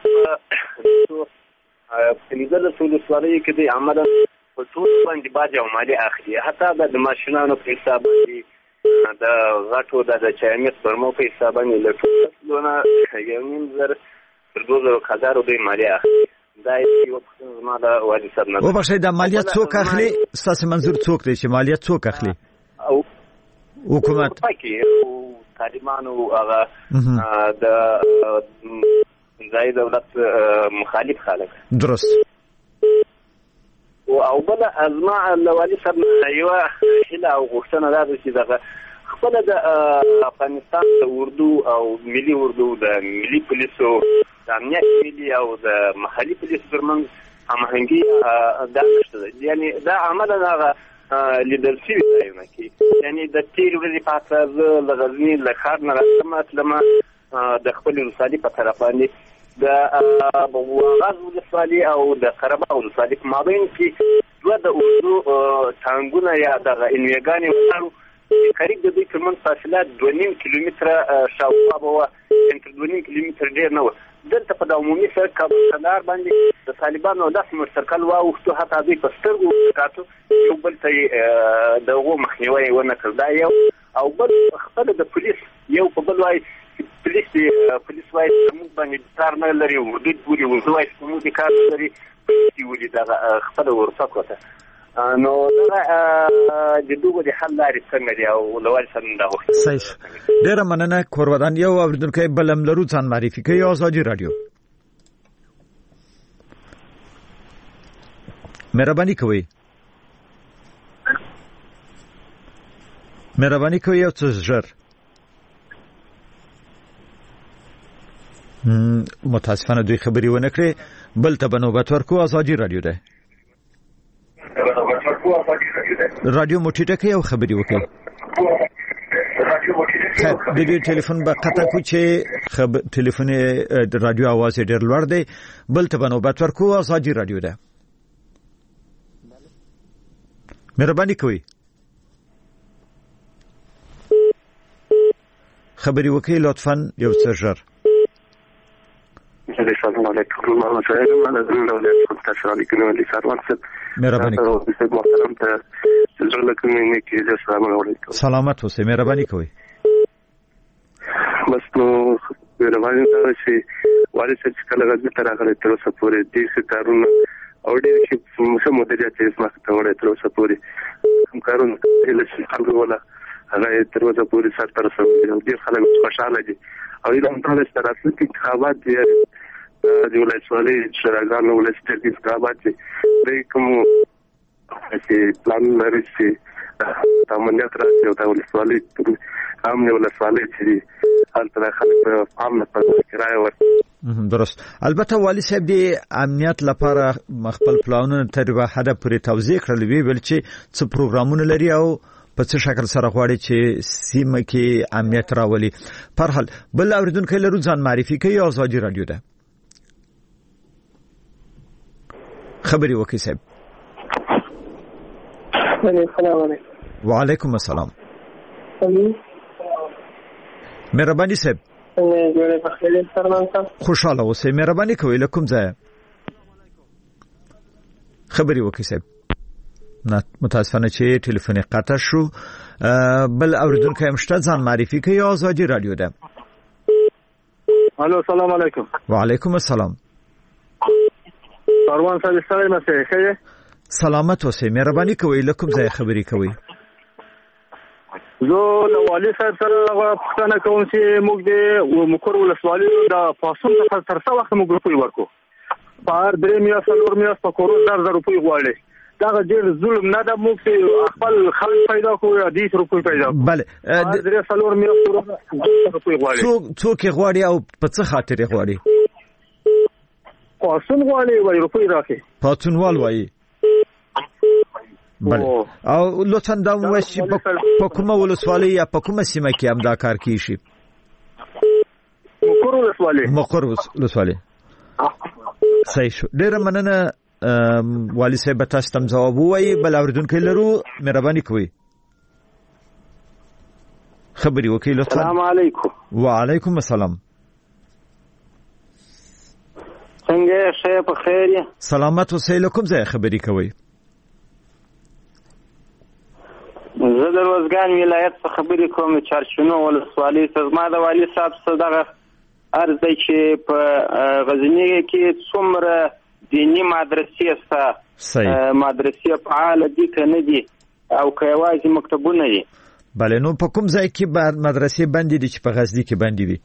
په لیدل ټول سوالي کې د عمل په ټول باندې باج او مالیه اخلي حتی د ماشینانو په حساب باندې د غټو د چایمت پرمو په حساب باندې له ټولونه یو نیم زر تر 2000 د مالیه اخلي دا یو څه ما د واجب صاحب نه وبخښئ د مالیه څوک اخلي ستاسو منظور څوک دی چې مالیه څوک اخلي او حکومت طالبانو هغه د ځای دولت مخالف خلک درست او بل ازما لوالي صاحب یو هله او غوښتنه ده چې دغه خپل د افغانستان د اردو او ملي اردو د ملي پولیسو د امنیت ملي او د محلي پولیسو ترمنځ هماهنګي دا نشته یعنی دا عمل هغه لیدل شوي ځایونه کې یعنی د تیر ورځې په اساس له غزني له ښار نه راتلم د خپل ولسوالي په طرف باندې د غاز ولسوالي او د قربا ولسوالي په مابین کې دوه د اردو ټانګونه یا دغه انویګانې ولاړو قریب د دوی ترمنځ فاصله 2.5 کیلومتره شاوخوا به وه تر 2.5 کیلومتره ډېر نه وه دلته په د عمومي سړک کابل باندې د طالبانو داسې موټرسایکل واوښتو حتی دوی په سترګو کاتو یو بل ته یې د هغو مخنیوی ونه کړ دا یو او بل خپله د پولیس یو په بل وایي پولیس وایي موږ باندې کار نه لري اردو بولي اردو وایي په موږ کار نه لري پولیس یې ولي دغه خپله ورسک وته نو دغه د دوبه د حل لارې څنګه دي او له والي صاحب دا غوښتنه صحیح ډېره مننه کورودان یو اورېدونکی بل هم لرو ځان معرفي کوي آزادي رادیو مهرباني کوئ یو څه ژر متاسفانه دوی خبري ونه کړې بل ته به نوبت ورکو آزادي رادیو ده رادیو موټیټه کې یو خبري وکړي د دې ټلیفون به قطع کو چې ټلیفون د رادیو आवाज ډېر لوړ دی بل ته به نوبت ورکو آزادي رادیو ده مهرباني کوئ خبري وکړئ لطفاً یو څه ژر السلام علیکم محمد صاحب انا زميل ولایت تاسو علیکم علی سروان صاحب مهرباني محترم ته زړه کوم نه کې السلام علیکم سلامت اوسئ مهرباني کوئ بس نو مهرباني تاسو والي صاحب کله غږ تر هغه تر اوسه پورې دې کارونه او ډېر چې موږ مدیریت یې ما ته وړه تر اوسه پورې کوم کارونه چې خلک ولا هغه تر اوسه پورې سره تر اوسه ډېر خلک خوشاله دي او دا هم تاسو سره چې انتخابات دي د ولسوالۍ شراګانو ولستر کې ښکابات چې کوم چې پلان لري چې تامنیت راځي او د ولسوالۍ هم نه ولسوالۍ چې هلته خلک عام په کرایه ورته درست. البته والی صاحب د امنیت لپاره خپل پلانونه تر حد پورې توضیح کړل ویل چې څه پروګرامونه لري او په څه شکل سره غواړي چې سیمه کې امنیت راولي. پر حال بل اوریدونکو لرو ځان معرفي کوي آزادي رادیو ده. خبري وکي صاحب. السلام علیکم. وعلیکم السلام. مهرباني صاحب. خوشاله اوسئ. مهرباني کوئ له کوم ځای خبري وکي صاحب. نه متاسفانه چې ټلیفون قطع شو. بل اوریدونکو هم شته ځان معرفي کوي آزادي رادیو ده. الو السلام علیکم. وعلیکم السلام. سروان صاحب ستاسو مسئله ښه سلامت اوسئ. مهرباني کوئ له کوم ځای خبري کوئ. زه له والي صاحب سره پوښتنه کوم چې موږ د مقر ولسوالۍ د پاسون څخه تر څو وخت موږ روپۍ ورکو په هر 3 میاشت 4 میاشت په کورو 1000 روپۍ غواړي. دا ډېر ظلم نه ده. موږ خپل خلک پیدا کوو یا 10 روپۍ پیدا کوو. بله 3 میاشت روپۍ غواړي. څوک غواړي او په څه خاطر غواړي؟ پاسون غواړي وای روپۍ راکې. پاسونوال وای. بله او لطفا دا وایي په کومه ولسوالۍ یا په کومه سیمه کې هم دا کار کیږي؟ مقر ولسوالۍ. صحیح شو. ډیره مننه والی صاحب. تاسو تم جواب وایي. بل اوریدونکو لرو مهرباني کوئ خبري وکي لطفا. السلام علیکم. وعلیکم السلام. څنګه شه په خیر؟ سلامت اوسئ. له کوم ځای خبري کوئ؟ زه د روزګان ولایت څخه خبرې کوم. چارشنو ولسوالۍ ته زما د والي صاحب څخه دغه عرض دی چې په غزنی کې څومره دیني مدرسې شته، مدرسې فعال دي که نه دي او که یوازې مکتبونه دي؟ بله. نو په کوم ځای کې مدرسې بندې دي چې په غزنی کې بندې دي؟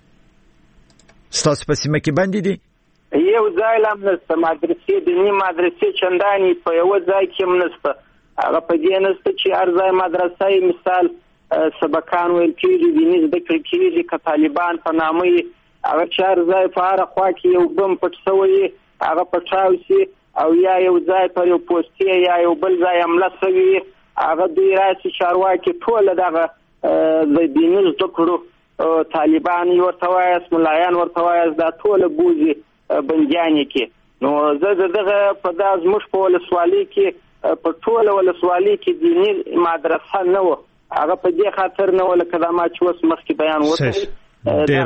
ستاسو په سیمه کې بندې دي؟ یو ځای لا هم نشته مدرسې، دیني مدرسې چندانې په یوه ځای کې هم نشته. هغه په دې نشته چې هر ځای مدرسه یې مثال سبقان ویل کېږي، دیني زده کړې کېږي که طالبان په نامه یې هغه چې هر ځای په هره خوا کې یو بم پټ شوی هغه پټاو شي او یا یو ځای پر یو پوستې یا یو بل ځای حمله شوي هغه دوی راسي چارواکي ټوله دغه د دیني زده کړو طالبان یې ورته وایاست، ملایان ورته وایاست، دا ټوله بوځي بندیانې کې. نو زه دغه په دا زموږ په ولسوالۍ کې په ټوله ولسوالۍ کې دیني مدرسه نه وه. هغه په دې خاطر نه وه لکه دا ما چې اوس مخکې بیان وکړی ډیره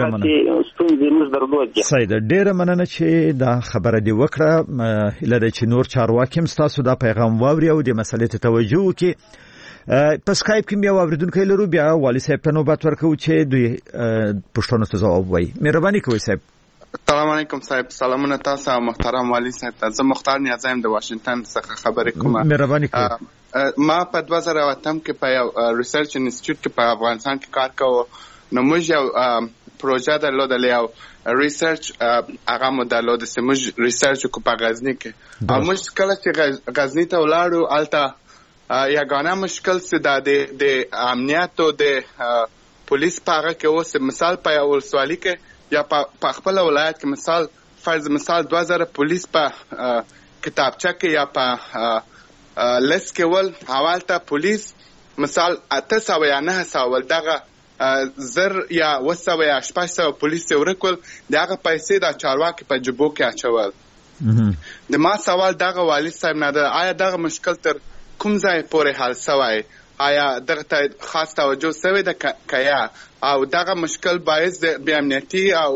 مننه. صحیح ده. ډیره مننه چې دا خبره دی وکړه. هیله ده چې نور چارواکي هم ستاسو دا پیغام واوري او د مسلې ته توجه وکړي. په سکایپ کې یو اوریدونکی لرو. بیا والي صاحب ته نوبت ورکوو چې دوی پوښتنو ته ځواب وایي. مهرباني کوئ صاحب. السلام علیکم صاحب. سلامونه تاسو او محترم والي صاحب ته. زه مختار نیازایم د واشنگټن څخه خبرې کوم. مهرباني کوئ. ما په 2008 کې په یو ریسرچ انسټیټیوټ کې په افغانستان کې کار کوم. نو موږ یو پروژه درلودلې او ریسرچ هغه مو درلوده چې موږ ریسرچ کو په غزنی کې. او موږ کله چې غزنی ته ولاړو الته یګانه مشکل چې د امنیت او د پولیس په هغه کې اوس مثال په ولسوالۍ کې یا په خپل ولایت کې مثال فرض مثال 2000 پولیس په کتابچه کې یا په لیست کې ول حواله پولیس مثال 800 یا 900 دغه زر یا وسو یا شپږ پولیس ورکول دغه پیسې د چارواکي په جبو کې اچول. د ما سوال دغه والي صاحب نه ده، آیا دغه مشکل تر کوم ځای پورې حل شوی؟ آیا دغه ته خاص توجه شوی ده کیا او دغه مشکل باعث د بې امنیتي او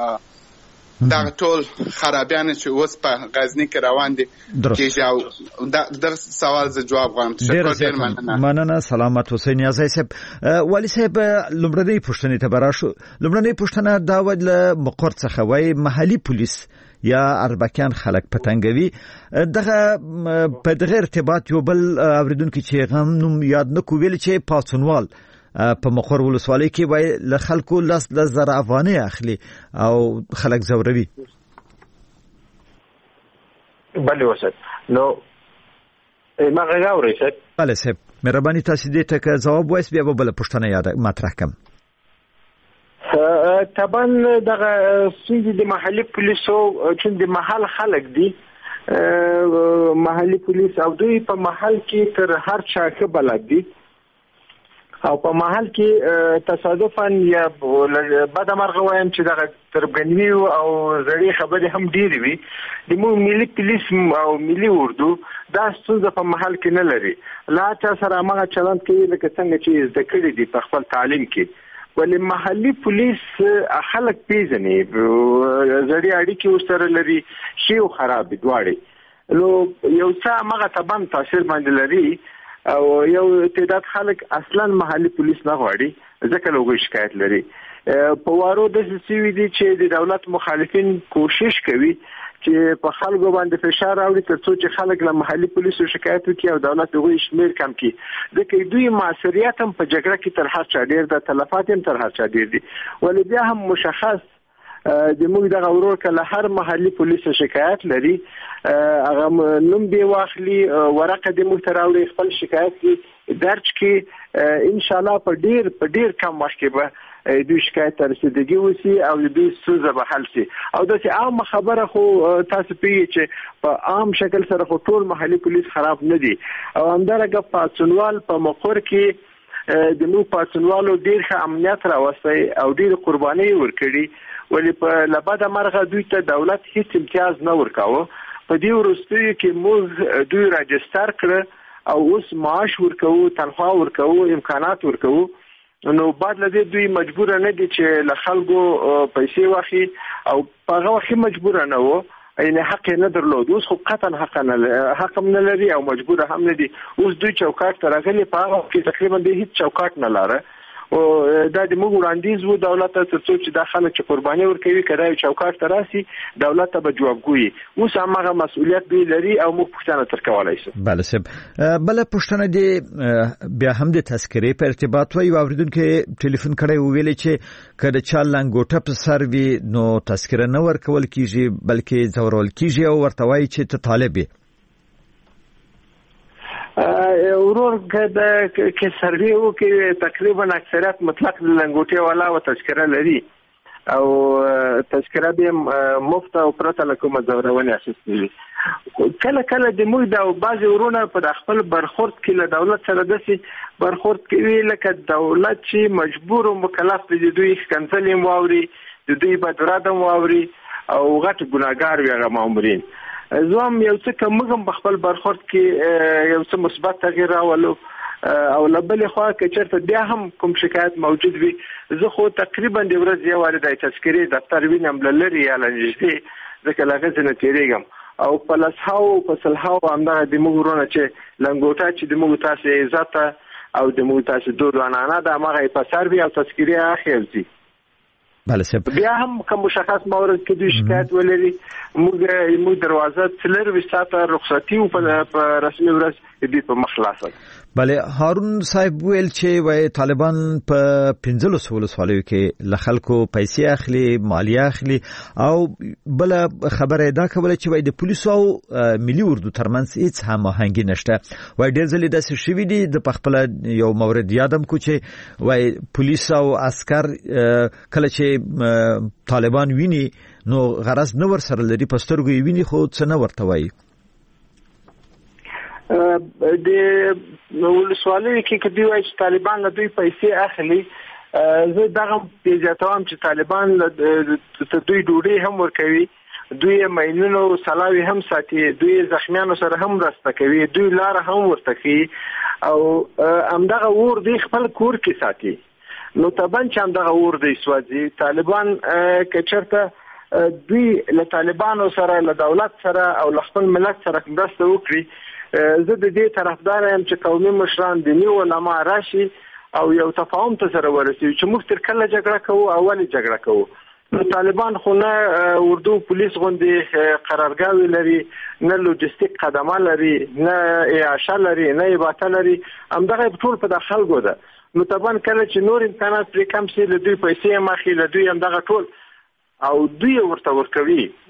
دغه ټول خرابیان چې اوس په غزنی کې روان دي کېږي؟ او دغه سوال زه جواب غواړم. ډېر مننه. سلامت اوسئ نیازی صاحب. والي صاحب لومړنۍ پوښتنې ته به راشو. لومړنۍ پوښتنه دا وه له مقر څخه وایي محلي پولیس یا اربکیان خلک پتنګوي. دغه په دغه ارتباط یو بل اوریدونکي چې غم نوم یاد نه کو ویل چې پاسونوال په مقر ولسوالۍ کې وای له خلکو 10,000 افغانۍ اخلي او خلک زوروي. بله وسط نو ما غواړم چې بله صاحب مهرباني تاسو دې ته جواب وایي بیا به بل پښتنه یاد مطرح کوم طبعا دغه سیند د محلي پولیسو چې د محل خلک دي محلي پولیس او دوی په محل کې تر هر چا ښه بلد دي او په محل کې تصادفاً یا بد مرغه وایم چې دغه تربګنوي او زړې خبرې هم ډېرې وي د موږ ملي پولیس او ملي اردو دا ستونزه په محل کې نه لري لا چا سره هغه چلند کوي لکه څنګه چې زده کړي دي په خپل تعلیم کې ولې محلي پولیس خلک پیژني زړې اړیکې ورسره لري شی او خراب دواړي نو یو څه هغه طبعا تاثیر باندې لري او یو تعداد خلک اصلا محلي پولیس نه غواړي ځکه لوګو شکایت لري په وارو د سوي دي چې د دولت مخالفین کوشش کوي چې په خلکو باندې فشار راوړي ترڅو چې خلک له محلي پولیسو شکایت وکړي او دولت دغه شمیر کم کړي ځکه دوی مسؤلیت هم په جګړه کې تر هر چا ډیر د تلفات هم تر هر چا ډیر دي ولې بیا هم مشخص د موږ دغه ورور کله هر محلي پولیس شکایت لري هغه نوم دی واخلي ورقه د موږ تر راوړي خپل شکایت درج کړي ان شاء الله په ډیر کم وخت کې به دوی شکایت تر رسیدګي وسی او دوی ستونزه به حل شي او د عام خبره خو تاسو پیږي چې په عام شکل سره خو ټول محلي پولیس خراب نه دي او همدارنګه پاتونوال په مقر کې د نو پاتونوالو ډیر ښه امنیت راوستي او ډیر قرباني ورکړي ولې په لباده مرغه دوی ته دولت هیڅ امتیاز نه ورکاوه په دې وروستیو کې موږ دوی راجستر کړ او اوس معاش ورکوو تنخواه ورکوو امکانات ورکوو نو بعد له دې دوی مجبور نه دي چې له خلکو پیسې واخلي او هغه وخت مجبور نه وو یعنی حق نه درلود اوس خو قطعا حق نه لري او مجبور هم نه دي اوس دوی چوکاټ ته راغلي په هغه کې تقریبا د هیڅ چوکاټ نه لاره او دا د موږ وړاندیز وو دولت ته ترڅو چې د خلک چې قرباني ورکوي کړای چوکاټ ته راسي دولت ته به جوابګوي اوس هغه مسؤلیت دوی لري او موږ پښتنه تر کولای شو بله صاحب بل پښتنه دی بیا هم د تذکرې په ارتباط وي اوریدونکو ټلیفون کړی ویل چې کله چا لنګوټه په سر وي نو تذکره نه ورکول کیږي بلکې ځورول کیږي او ورته وایي چې ته طالب یې ورور کې سروي وو کې تقریبا اکثریت مطلق لنګوټي والا او تذکره لري او تذکره به مفت او پرته لکه مزورونه اخیستي کله کله د موږ د بعض ورونه په خپل برخورد کې له دولت سره داسې برخورد کوي لکه دولت چې مجبور او مکلف دي دوی کنسلیم واوري د دوی بدرادم واوري او غټ ګناګار وي هغه مامورین زوم یو څه کوم په خپل برخورد کې یو څه مثبت تغییر راولو او لبلې خو کې چرته بیا هم کوم شکایت موجود وي زه خو تقریبا د ورځې یو واره د تذکرې دفتر وینم لری یا لنجدي ځکه لاغه نه تیریږم او په لاسهاو په سلهاو همدا د موږ چې لنګوټه چې د موږ تاسو عزت او د موږ تاسو دوه د هغه په سر بیا تذکرې اخیږي بله صاحب بیا هم کوم مشخص مورد کې دوی شکایت ولري موږ دروازه تلر وساته رخصتي او په رسمي ورځ دې په مخلاصه بله هارون صاحب ویل چې وای طالبان په 15 ولسوالیو کې له خلکو پیسې اخلي مالیه اخلي او بل خبره دا کوله چې وای د پولیسو او ملي اردو ترمنځ هیڅ هماهنګي نشته وای ډېر ځلې داسې شوي دي د پخپل یو مورد یادم کو چې وای پولیس او عسكر کله چې طالبان ویني نو غرض نه ور سره لري پسترګو ویني خو څه نه ورته وای د ولسوالیو کې دوی وايي چې طالبان له دوی پیسې اخلي زه دغه پیژاتوم چې طالبان له دوی ډوډۍ هم ورکوي دوی مینونو سلاوي هم ساتي دوی زخمیانو سره هم راسته کوي دوی لار هم ورته کوي او همدغه ور دی خپل کور کې ساتي نو طبعا چې همدغه ور دی سوځي طالبان کچرته دوی له طالبانو سره له دولت سره او له خپل ملت سره مرسته وکړي زه د دې طرفدار یم چې قومي مشران دیني علما راشي او یو تفاهم ته سره ورسي چې موږ تر کله جګړه کوو اولي جګړه کوو نو طالبان خو نه اردو پولیس غوندي قرارګاوي لري نه لوجستیک خدمات لري نه اعاشه لري نه اباته لري همدغه ټول په داخل ګوده نو طبعا کله چې نور امکانات پرې کم شي له دوی پیسې ماخي له دوی همدغه ټول او دوی ورته ورکوي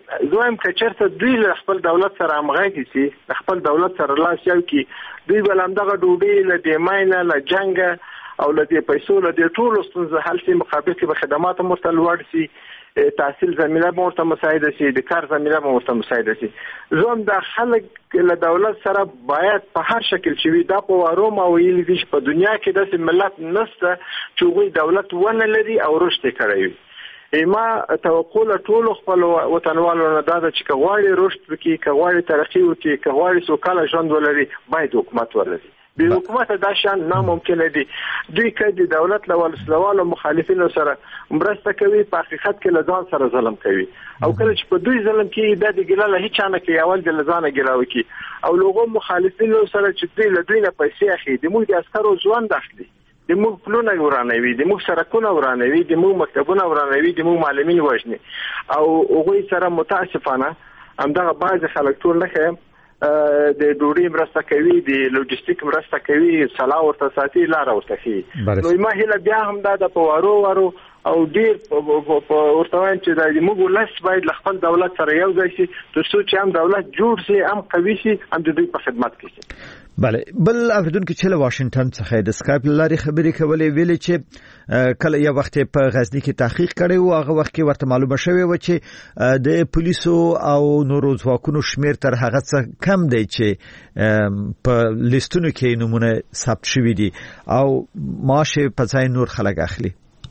زویم که چرته دوی له خپل دولت سره همغږي سي خپل دولت سره لاس یو کی دوی ولامدغه ډوډۍ له دې ماینه له جنگ او له دې پیسو له دې ټولو ستونزو حل سي مقابل کې به خدمات مرته لوړ سي تحصیل زمینه مرته مساعده سي د کار زمینه مرته مساعده سي زوم د خلک له دولت سره باید په هر شکل شي دا په واروم او ویل دي په دنیا کې د ملت نسته چې وی دولت ونه لري او رشد کوي ما توقع له ټولو خپل وطنوالو نه دا چې کغواړي رشد وکړي کغواړي ترقی وکړي کغواړي سوکاله ژوند ولري باید حکومت ولري به حکومت دا شان ناممکن دي دوی کدي دولت له ولسوالو مخالفینو سره مرسته کوي په حقیقت کې لزان سره ظلم کوي او کله چې په دوی ظلم کوي د ګلاله هیڅ نه کوي اول د لزان ګلاوي کوي او لوګو مخالفینو سره چې دوی له دوی نه پیسې اخلي د موږ د عسکرو ژوند اخلي د موږ پلونه ورانوي د موږ سرکونه ورانوي د موږ مکتبونه ورانوي د موږ معلمین وژني او هغه سره متاسفانه همدغه بعض خلک ټول نه د ډوډۍ مرسته کوي د لوجستیک مرسته کوي صلاح ورته ساتي لار ورته کوي نو ما هله بیا هم دا د پوارو او ډیر ورته وایم چې د موږ لاس باید خپل دولت سره یو ځای شي ترڅو چې هم دولت جوړ شي هم قوي شي هم د دوی په خدمت کې شي بله بل اوریدونکو چې له واشنگټن څخه د سکایپ لارې خبرې کولې ویلې چې کله یو وخت په غزنی کې تحقیق کړي او هغه وخت کې ورته معلومه شوی و چې د پولیسو او نورو ځواکونو شمیر تر هغه څه کم دی چې په لیستونو کې نمونه ثبت شوی دي او ماشه په ځای نور خلک اخلي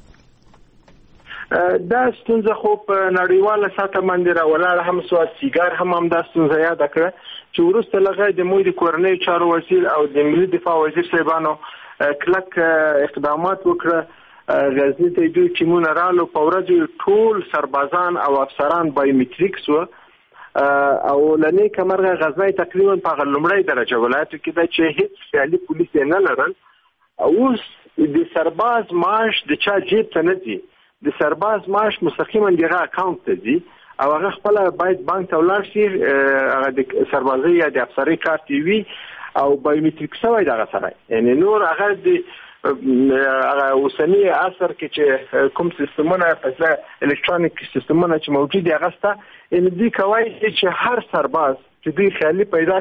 دا ستونزه خو په نړیواله سطح باندې راولاړه هم سو سیګار هم دا ستونزه یاد کړه چې ورسته لغه د موږ د کورنۍ چارو وزیر او د ملي دفاع وزیر صاحبانو کلک اقدامات وکړه غزنی ته دوی ټیمونه رالو په ورځ ټول سربازان او افسران بایومټریکس و او لنی کمرغه غزنی تقریبا په لومړی درجه ولایت کې د چې هیڅ فعلی پولیس نه لرل اوس د سرباز معاش د چا جیب ته نه دی د سرباز معاش مستقیما دغه اکاونټ ته دی او هغه خپل باید بانک ته ولاړ شي هغه د سربازي یا د افسرۍ کارت وي او بایومټریک سوی دغه سره یعنی نور هغه د هغه اوسنی عصر کې چې کوم سیستمونه په الکترونیک سیستمونه چې موجود دي هغه ستا ان دي کوي چې هر سرباز چې دوی خیالي پیدا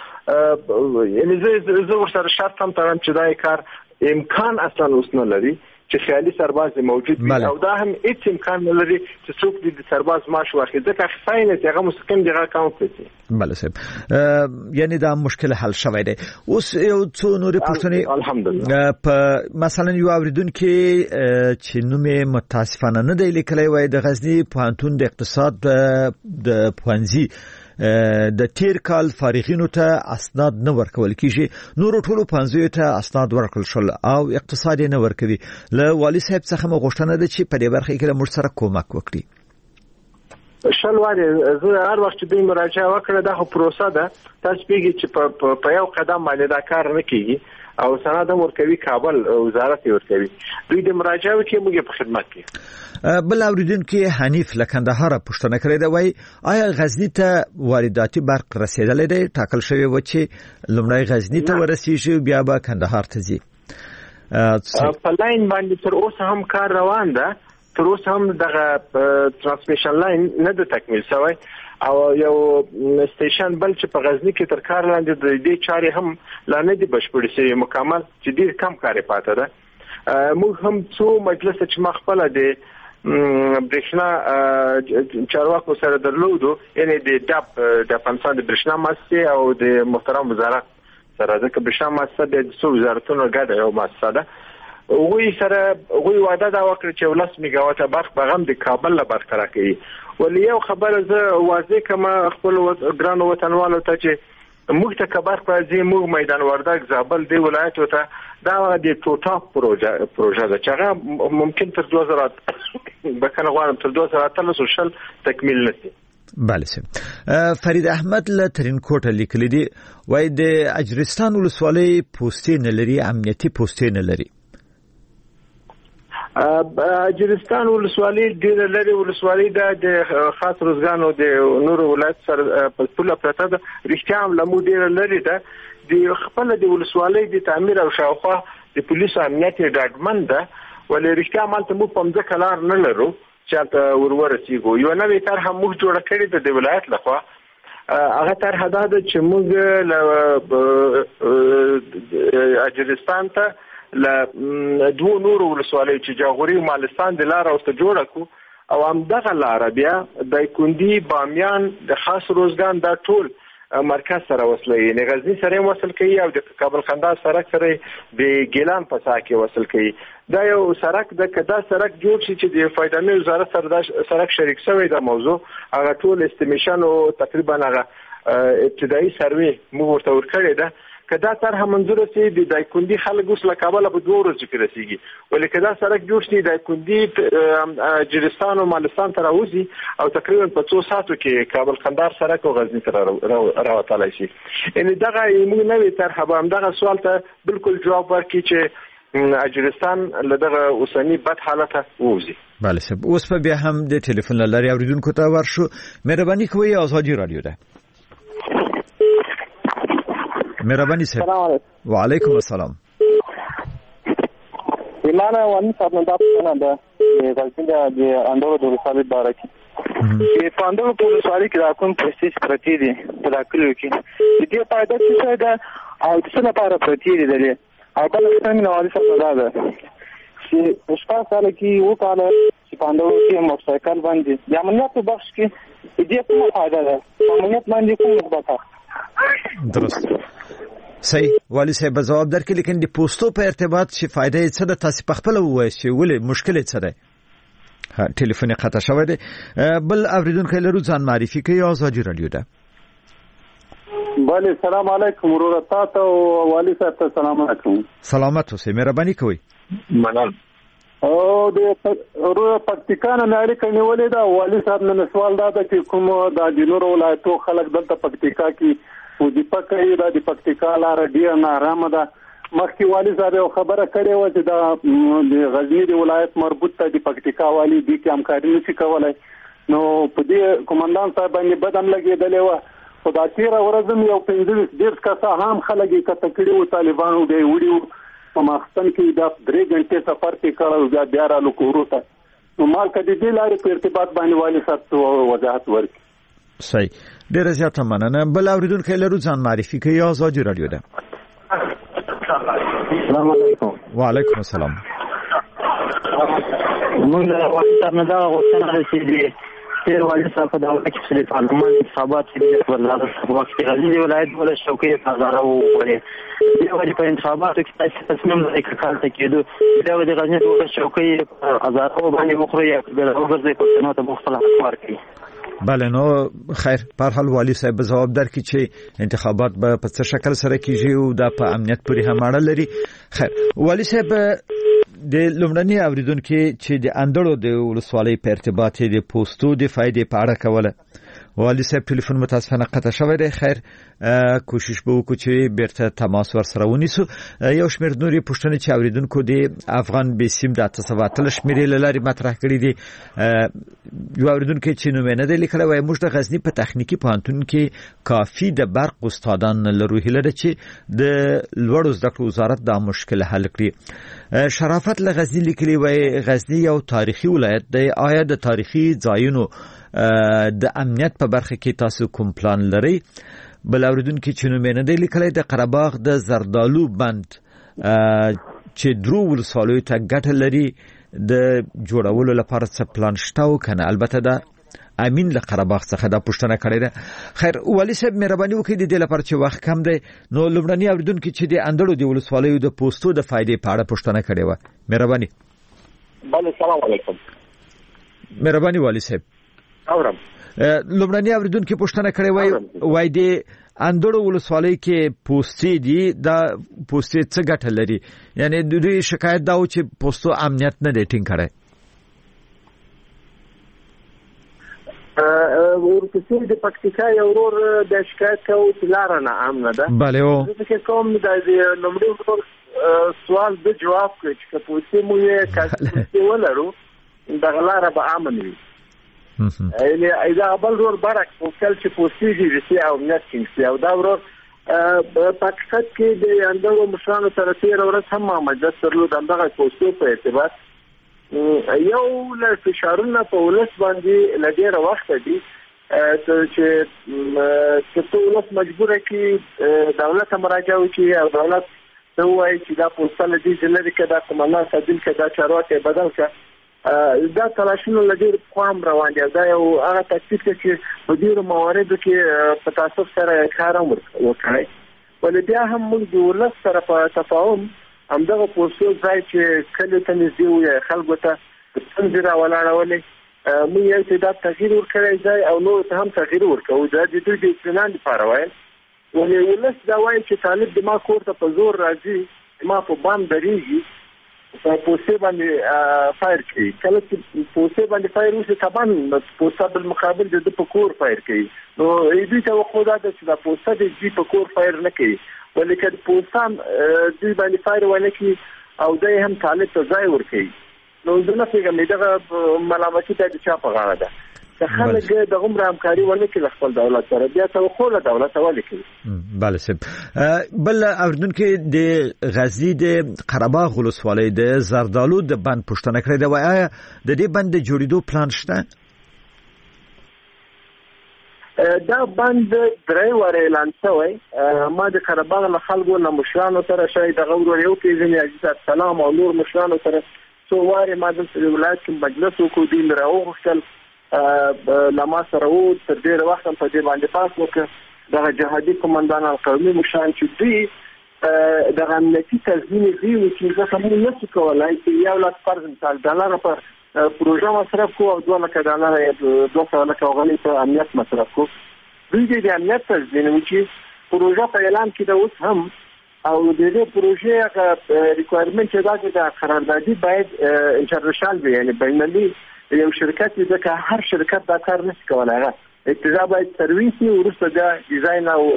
ک یعنی زه ورسره شرط هم ترم چې دا کار امکان اصلا اوس نه لري چې خیالي سرباز موجود وي او دا هم هیڅ امکان نه لري چې څوک د سرباز معاش واخلي ځکه خاينه هغه مستقیم دغه اکاونټ ته بله صاحب یعنی دا مشکل حل شوی دی اوس یو څو نورې پوښتنې الحمدلله په مثلا یو اوریدونکو چې نومې متاسفانه نه دی لیکلی وای د غزنی پوهنتون د اقتصاد د پوهنځي د تیر کال فارغینو ته اسناد نه ورکول کیږي نور ټولو پنځه ته اسناد ورکړل شول او اقتصاد نه ورکوي له والي صاحب څخه مغوښتنه ده چې په دې برخه کې موږ سره کومک وکړي شلواري زه هر وخت چې دوی مراجعه وکړه دا خو پروسه ده تاسو پیږي چې په یو قدم باندې دا کار نه کیږي او سند ورکوي کابل وزارت ورکوي دوی د مراجعه کې موږ په خدمت کې بل اوریدونکو حنیف لکندهار پښتنه کړی دی وای آیا غزنی ته وارداتي برق رسیدلې دی ټاکل شوی و چې لومړی غزنی ته ورسیږي بیا به کندهار ته ځي په لاین باندې تر اوسه هم کار روان ده تر اوسه هم دغه ترانسمیشن لاین نه د تکمیل شوی او یو سټیشن بل چې په غزنی کې تر کار لاندې د دې چارې هم لا نه دي بشپړې شوی مکمل چې ډیر کم کار پاتې ده موږ هم څو مجلس چې مخبله دي برښنا چارواکو سره درلودو یعنی د افغانستان د برښنا مؤسسه او د محترم وزارت سره د برښنا مؤسسه د څو وزارتونو ګډه یو مؤسسه ده وی سره وی وعده دا وکړه چې 10 میگاواټه برق بغم د کابل له برقرار کړي ولې یو خبره زه واضح کما خپل ګران وطنوالو ته چې موږ ته کبر پرځي موږ میدان وردګ زابل دی ولایت ته دا د ټوټا پروژه ده چې هغه ممکن تر 2000 بکنه غواړم تر 2013 تکمیل نشي بله سم فرید احمد له ترین کوټه لیکلی دی وای د اجرستان ولسوالۍ پوسټې نه لري امنیتي پوسټې نه لري اجرستان ولسوالۍ ډېر لري ولسوالۍ د خاص روزګانو د نور ولایت سره په ټوله پرته ده رښتیا هم لمو ډېر لري ده د خپل د ولسوالۍ د تعمیر او شاوخوا د پولیسو امنیت ډاډمن ده ولې رښتیا مالته مو په مځکه لار نه لرو چاته ورسیږو. یو نوې طرح موږ جوړه کړې ده د ولایت لخوا. هغه طرح دا ده چې موږ له اجرستان ته له دوه نورو ولسوالیو چې جاغوري او مالستان د لار اوسته جوړه کو او همدغه لار بیا د کندي بامیان د خاص روزګان دا ټول مرکز سره وصلوي. یعنې غزني سره وصل کوي او د کابل قندهار سړک سره د ګیلان په ساحه کې وصل کوي. دا یو سړک د کدا سړک جوړ شي چې د فایدامي وزارت سره دا سړک شریک شوی د موضوع هغه ټول استیمیشن او تقریبا هغه ابتدایي سروې موږ ورته ورکړې ده. کدا طرح منظور سي د دایکندي خلک اوس له کابل په 2 ورځو کې رسیږي، ولې کدا سړک جوړ شي د دایکندي جرستان او مالستان تر اوسي او تقریبا په 2 ساعتو کې کابل قندهار سړک او غزني تر راوتلای شي. ان دغه موږ نوې طرح به هم دغه سوال ته بالکل جواب ورکړي چې اجرستان له دغه اوسنی بد حالت ووزي. بله صاحب، اوس په بیا هم د ټلیفون لاري اوریدونکو ته ورشو. مهرباني کوئ آزادی رادیو ده. مهرباني صاحب. وعلیکم السلام. ایمانه وانی صاحب نن تاسو نه ده غلطی ده د اندورو د ولسوالۍ باره کې. په اندورو په ولسوالۍ کې دا کوم پروسس پرتی دي په داخلو کې د دې فائدہ څه ده او څه لپاره پرتی دي دلې او بل څه نه وایي څه ده چې په سال کې وکاله چې په اندورو کې موټرسایکل باندې د امنیت په بخش کې دې کومه فائدہ ده امنیت باندې کومه مثبت درست صحیح والی صاحب جواب درکې، لیکن د پوسټو په ارتباط شي فائدې څه ده تاسو په خپل وایي چې ولې مشکل څه ده؟ ټلیفون قطع شوی دی. بل اوریدونکو لرو ځان معرفي کوي. آزادی رادیو ده. بله سلام علیکم ورور تاسو او والی صاحب ته سلام علیکم. سلامت اوسئ، مهرباني کوئ. منل او د ورور پکتیکا نه اړیکه نیولې ده. والی صاحب نن سوال دا ده چې کوم د جنوب ولایتو خلک دلته پکتیکا کې وظیفه کوي، دا د پکتیکا لار ډیر نارامه ده. مخکې والی صاحب یو خبره کړې و چې دا د غزنی د ولایت مربوط ته د پکتیکا والی دي کې همکاري نشي کولای. نو په دې کمانډان صاحب باندې بدم لګېدلې و. خو دا تېره ورځ هم یو 15 کسه هم خلک یې کته کړي وو، طالبانو دی وړي وو په ماخستن کې دا 3 غنټې سفر کې کړی بیا رالو کورو ته. نو مال که د دې لارې په ارتباط باندې والی صاحب وضاحت ورکړي. صحیح، ډیره زیاته مننه. بل اوریدونکو لرو ځان معرفي کوي. آزادی رادیو ده. السلام علیکم. وعلیکم السلام. موږ د وطن نه دا غوښتنه لرو چې تیر والی صاحب په دغه کې چې پارلمان انتخابات کې ولادت وخت غزنی ولایت ولا شوکې تازه وره دی ولې په انتخاباتو کې تاسو تصمیم لرئ کار ته کېدو دا د غزنی ولا شوکې ازارو باندې مخري یا د اوګرځي په نو ته مختلف ورکړي. بله نو خیر، پر حال والی صاحب جواب درکړي چې انتخابات به په څه شکل سره کیږي او دا په امنیت پورې هم اړه لري. خیر والی صاحب، د لومړني اوریدونکو چې د اندړو د ولسوالۍ په ارتباط د پوسټو د فائدې په اړه کوله، والی صاحب ټلیفون متاسفانه قطع شوی دی. خیر کوشش به وکړو چې بیرته تماس ورسره ونیسو. یو شمېر نورې پوښتنې چې اوریدونکو د افغان بیسیم د 813 شمېرې له لارې مطرح کړي دي. یو اوریدونکو چې نوم یې نه دی لیکلی وایي موږ د غزني په تخنیکي پوهنتون کې کافي د برق استادان لرو، هیله ده چې د لوړو زده کړو وزارت دا مشکل حل کړي. شرافت له غزني لیکلی وایي غزني یو تاریخي ولایت دی، آیا د تاریخي ځایونو د امنیت په برخه کې تاسو کوم پلان لرئ؟ بل اوریدونکو چې نوم یې نه دی لیکلی د قره باغ د زردالو بند چې درو ولسوالیو ته ګټه لري د جوړولو لپاره څه پلان شته او کنه؟ البته دا امین له قره باغ څخه دا پوښتنه کړې ده. خیر والی صاحب مهرباني وکړئ د دې لپاره چې وخت کم دی. نو لومړني اوریدونکو چې د اندړو د ولسوالیو د پوسټو د فائدې په اړه پوښتنه کړې و، مهرباني. بله سلام علیکم. مهرباني والی صاحب. اورم. لومړني اوریدونکو پوښتنه کړې وای د اندړو ولسوالۍ کې پوسټې دي، دا پوسټې څه ګټه لري؟ یعنی د دوی شکایت دا و چې پوسټو امنیت نه دی ټینګ کړی. ورپسې د پکتیکا یو ورور د شکایت کوي چې لار نه امنه ده. بله او زه کوم د لومړي سوال د جواب کوي چې پوسټې مو یې کاڅې ولرو دغه لار به امن وي. یعنی ایدا بل ورور برک په کل چې پوسټې دي او امنیت ټینګ او دا ورور په حقیقت کې د اندورو مشرانو سره تیر ورځ هم مجلس درلود دغه پوسټو په ارتباط یو له فشارونه په ولس باندې لګیره وخت دي چې ولس مجبور کی دولت مراجعه وکړي او دولت ته وایي چې دا پوسټل دي چې لري کدا کومه تعدیل کدا چارواکي بدل کړي دا تلاشونه لګیر قوم روان دي دا یو هغه تکلیف چې په ډیرو مواردو کې په تاسو سره کار وکړي ولې بیا هم موږ د ولس سره په تفاهم همدغه پوسټو ځای چې کله ته نږدې وي خلکو ته څنګه راولاړولې موږ یو چې دا تغییر ورکړی ځای او نو ته هم تغییر ورکوو دا د دوی د اطمینان لپاره وایي ولې ولس دا وایي چې طالب د ما کور ته په زور راځي ما په باندې درېږي په پوسټ باندې فایر کوي کله چې پوسټ باندې فایر وشي طبعا پوسټ بالمقابل د په کور فایر کوي نو دوی ته وخت دا چې دا پوسټ د په کور فایر نه کوي ولې چې پوسټ دوی باندې فایر ونه کوي او دوی هم طالب ته ځای ورکوي نو زه فکر دغه ملامتي د چا په غاړه ده چې خلک د عمر همکاري ونه کوي خپل دولت سره بیا توقع له دولت ولکې بله سب بل اوردونکو د غزنی د قرهباغ ولسوالۍ د زردالو د بند پښتنه کړې ده وایي د دې بند جوړېدو پلان شته دا بند درې واره اعلان شوی ما د قرهباغ له خلکو له مشرانو سره شاید د غوړ یو پیژنې عزیز السلام او نور مشرانو سره څو واره ما د ولایت مجلس وکړ دین راوغښتل لما سره وو تر ډیره وخت په دې باندې پاس وکړ دغه جهادي قومندان القومي مشان چې دوی دغه امنیتي تضمین دی چې ځکه موږ نه څه کولای چې یو لاک فرض مثال ډالر په پروژه مصرف کو او 2 لک ډالر 200 لک غني په امنیت مصرف کو دوی د امنیت تضمین چې پروژه په اعلان کې د اوس هم او د دې پروژې ریکوایرمنت چې دا د قراردادي باید انټرنیشنل وي یعنی بینالمللي یو شرکت ځکه هر شرکت دا کار نشي کولای هغه اقتضا باید سرویس او ورسته د ډیزاین او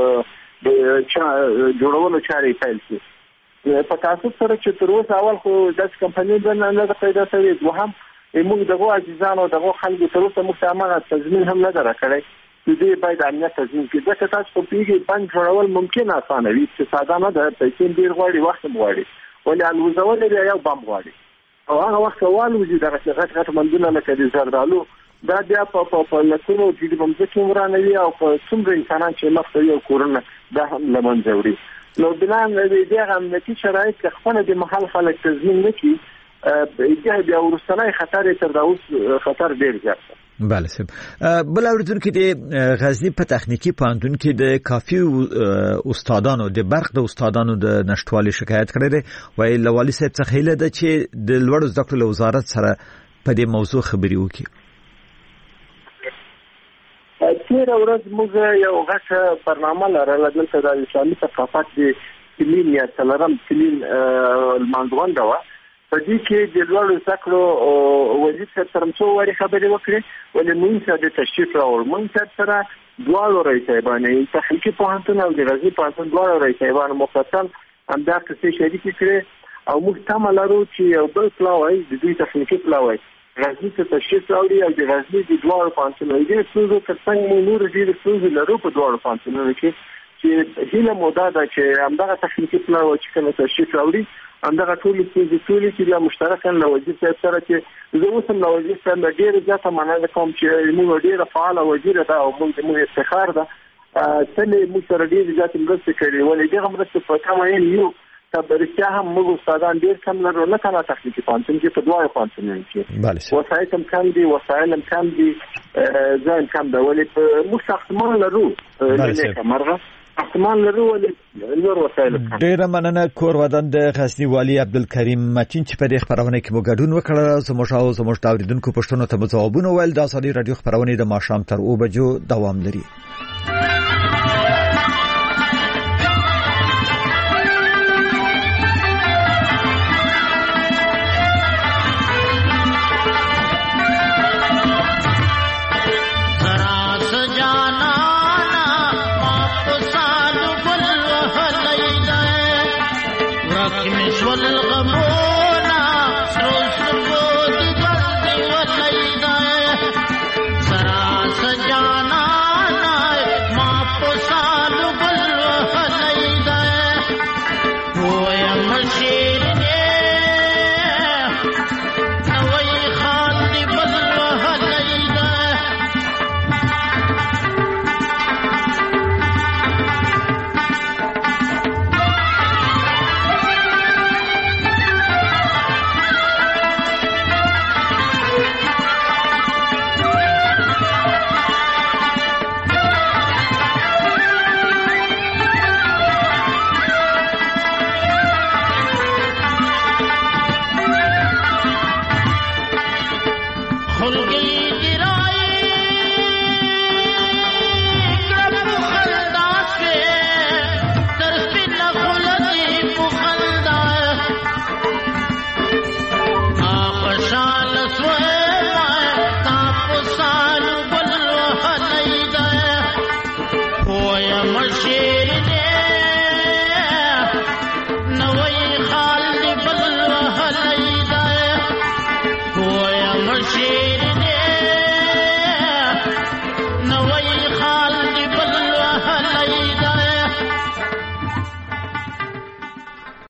جوړولو چارې پیل شي په تاسو سره چې تر اوسه اول خو د کمپنۍ نه پیدا شوی دوهم موږ دغه عزیزانو دغه خلکو تر اوسه مستعمره تضمین هم نه درکړی دې باید امنیت تضمین کړي ځکه تاسو په پیګي بند جوړول ممکن آسانه وي چې ساده نه ده پیسې ډیر غواړي وخت غواړي ولې الوزول یو بم غواړي او هغه وخت والوځي دغه غټ مندونه لکه د زردالو دا بیا په لکونو چې د بمځکې ورانوي او په څومره انسانان چې مخته یو کورونه دا هم لمنځه وړي نو بنا دغه امنیتي شرایط خپل د محل خلک تضمین نه کړي بیا ورستنی خطر تر دا اوس خطر ډیر زیات بله سب بل اوریدونکو د غزنی په تخنیکی پوهنتون کې د کافي استادانو د برق د استادانو د نشټوالي شکایت کړی دی وایي لوالي صاحب څخه هیله ده چې د لوړو زده کړو وزارت سره په دې موضوع خبرې وکړي تیر ورځ موږ یو غټه برنامه لرله دلته د اسلامي ثقافت د تلین یا څلورم تلین المانځوانده وه په دې کې د لوړو زده کړو وزیر صاحب سره څو وارې خبرې وکړې ولې موږ سره د تشریف راوړ موږ سره دواړو رئیس صاحبانې تخنیکي پوهنتون او د غزني پوهنتون دواړو رئیس صاحبانو مفصل همدا قصې شریکې کړې او موږ تمه لرو چې یو بل پلاوی د دوی تخنیکي پلاوی غزني ته تشریف راوړي او د غزني د دواړو پوهنتونونو د څو ترڅنګ موږ نور ډېر څه لرو په دواړو پوهنتونونو کې چې هیله موده ده چې همدغه تخنیکي پلاوی چې کله تشریف راوړي همدغه ټول چې د مشترکاً له وزیر صاحب سره چې زه اوس هم له وزیر صاحب ډېر زیاته مننه کوم چې موږ ډېره فعاله وزیره ده او موږ افتخار ده تلې موږ سره ډېر زیاتې مرستې کړې ولې دغه مرستې په کمه یو تبرکیا هم موږ استادان ډېر کم لرو نه کنه تخنیکي پوهنتون کې په دواړو پوهنتونونو کې وسایل هم کم دي وسایل هم کم دي ځای هم کم ده ولې موږ ساختمان لرو نه مرغه احتمال لرو نور وسایل ډیر مننه کور ودان د غزنی والی عبدالکریم متین چې په دې خبرونه کې مو ګډون وکړ زموږ اوریدونکو پښتنو ته ځوابونه ویل د ازادي رادیو خبرونه د ماښام تر 2 بجو دوام لري والغمونا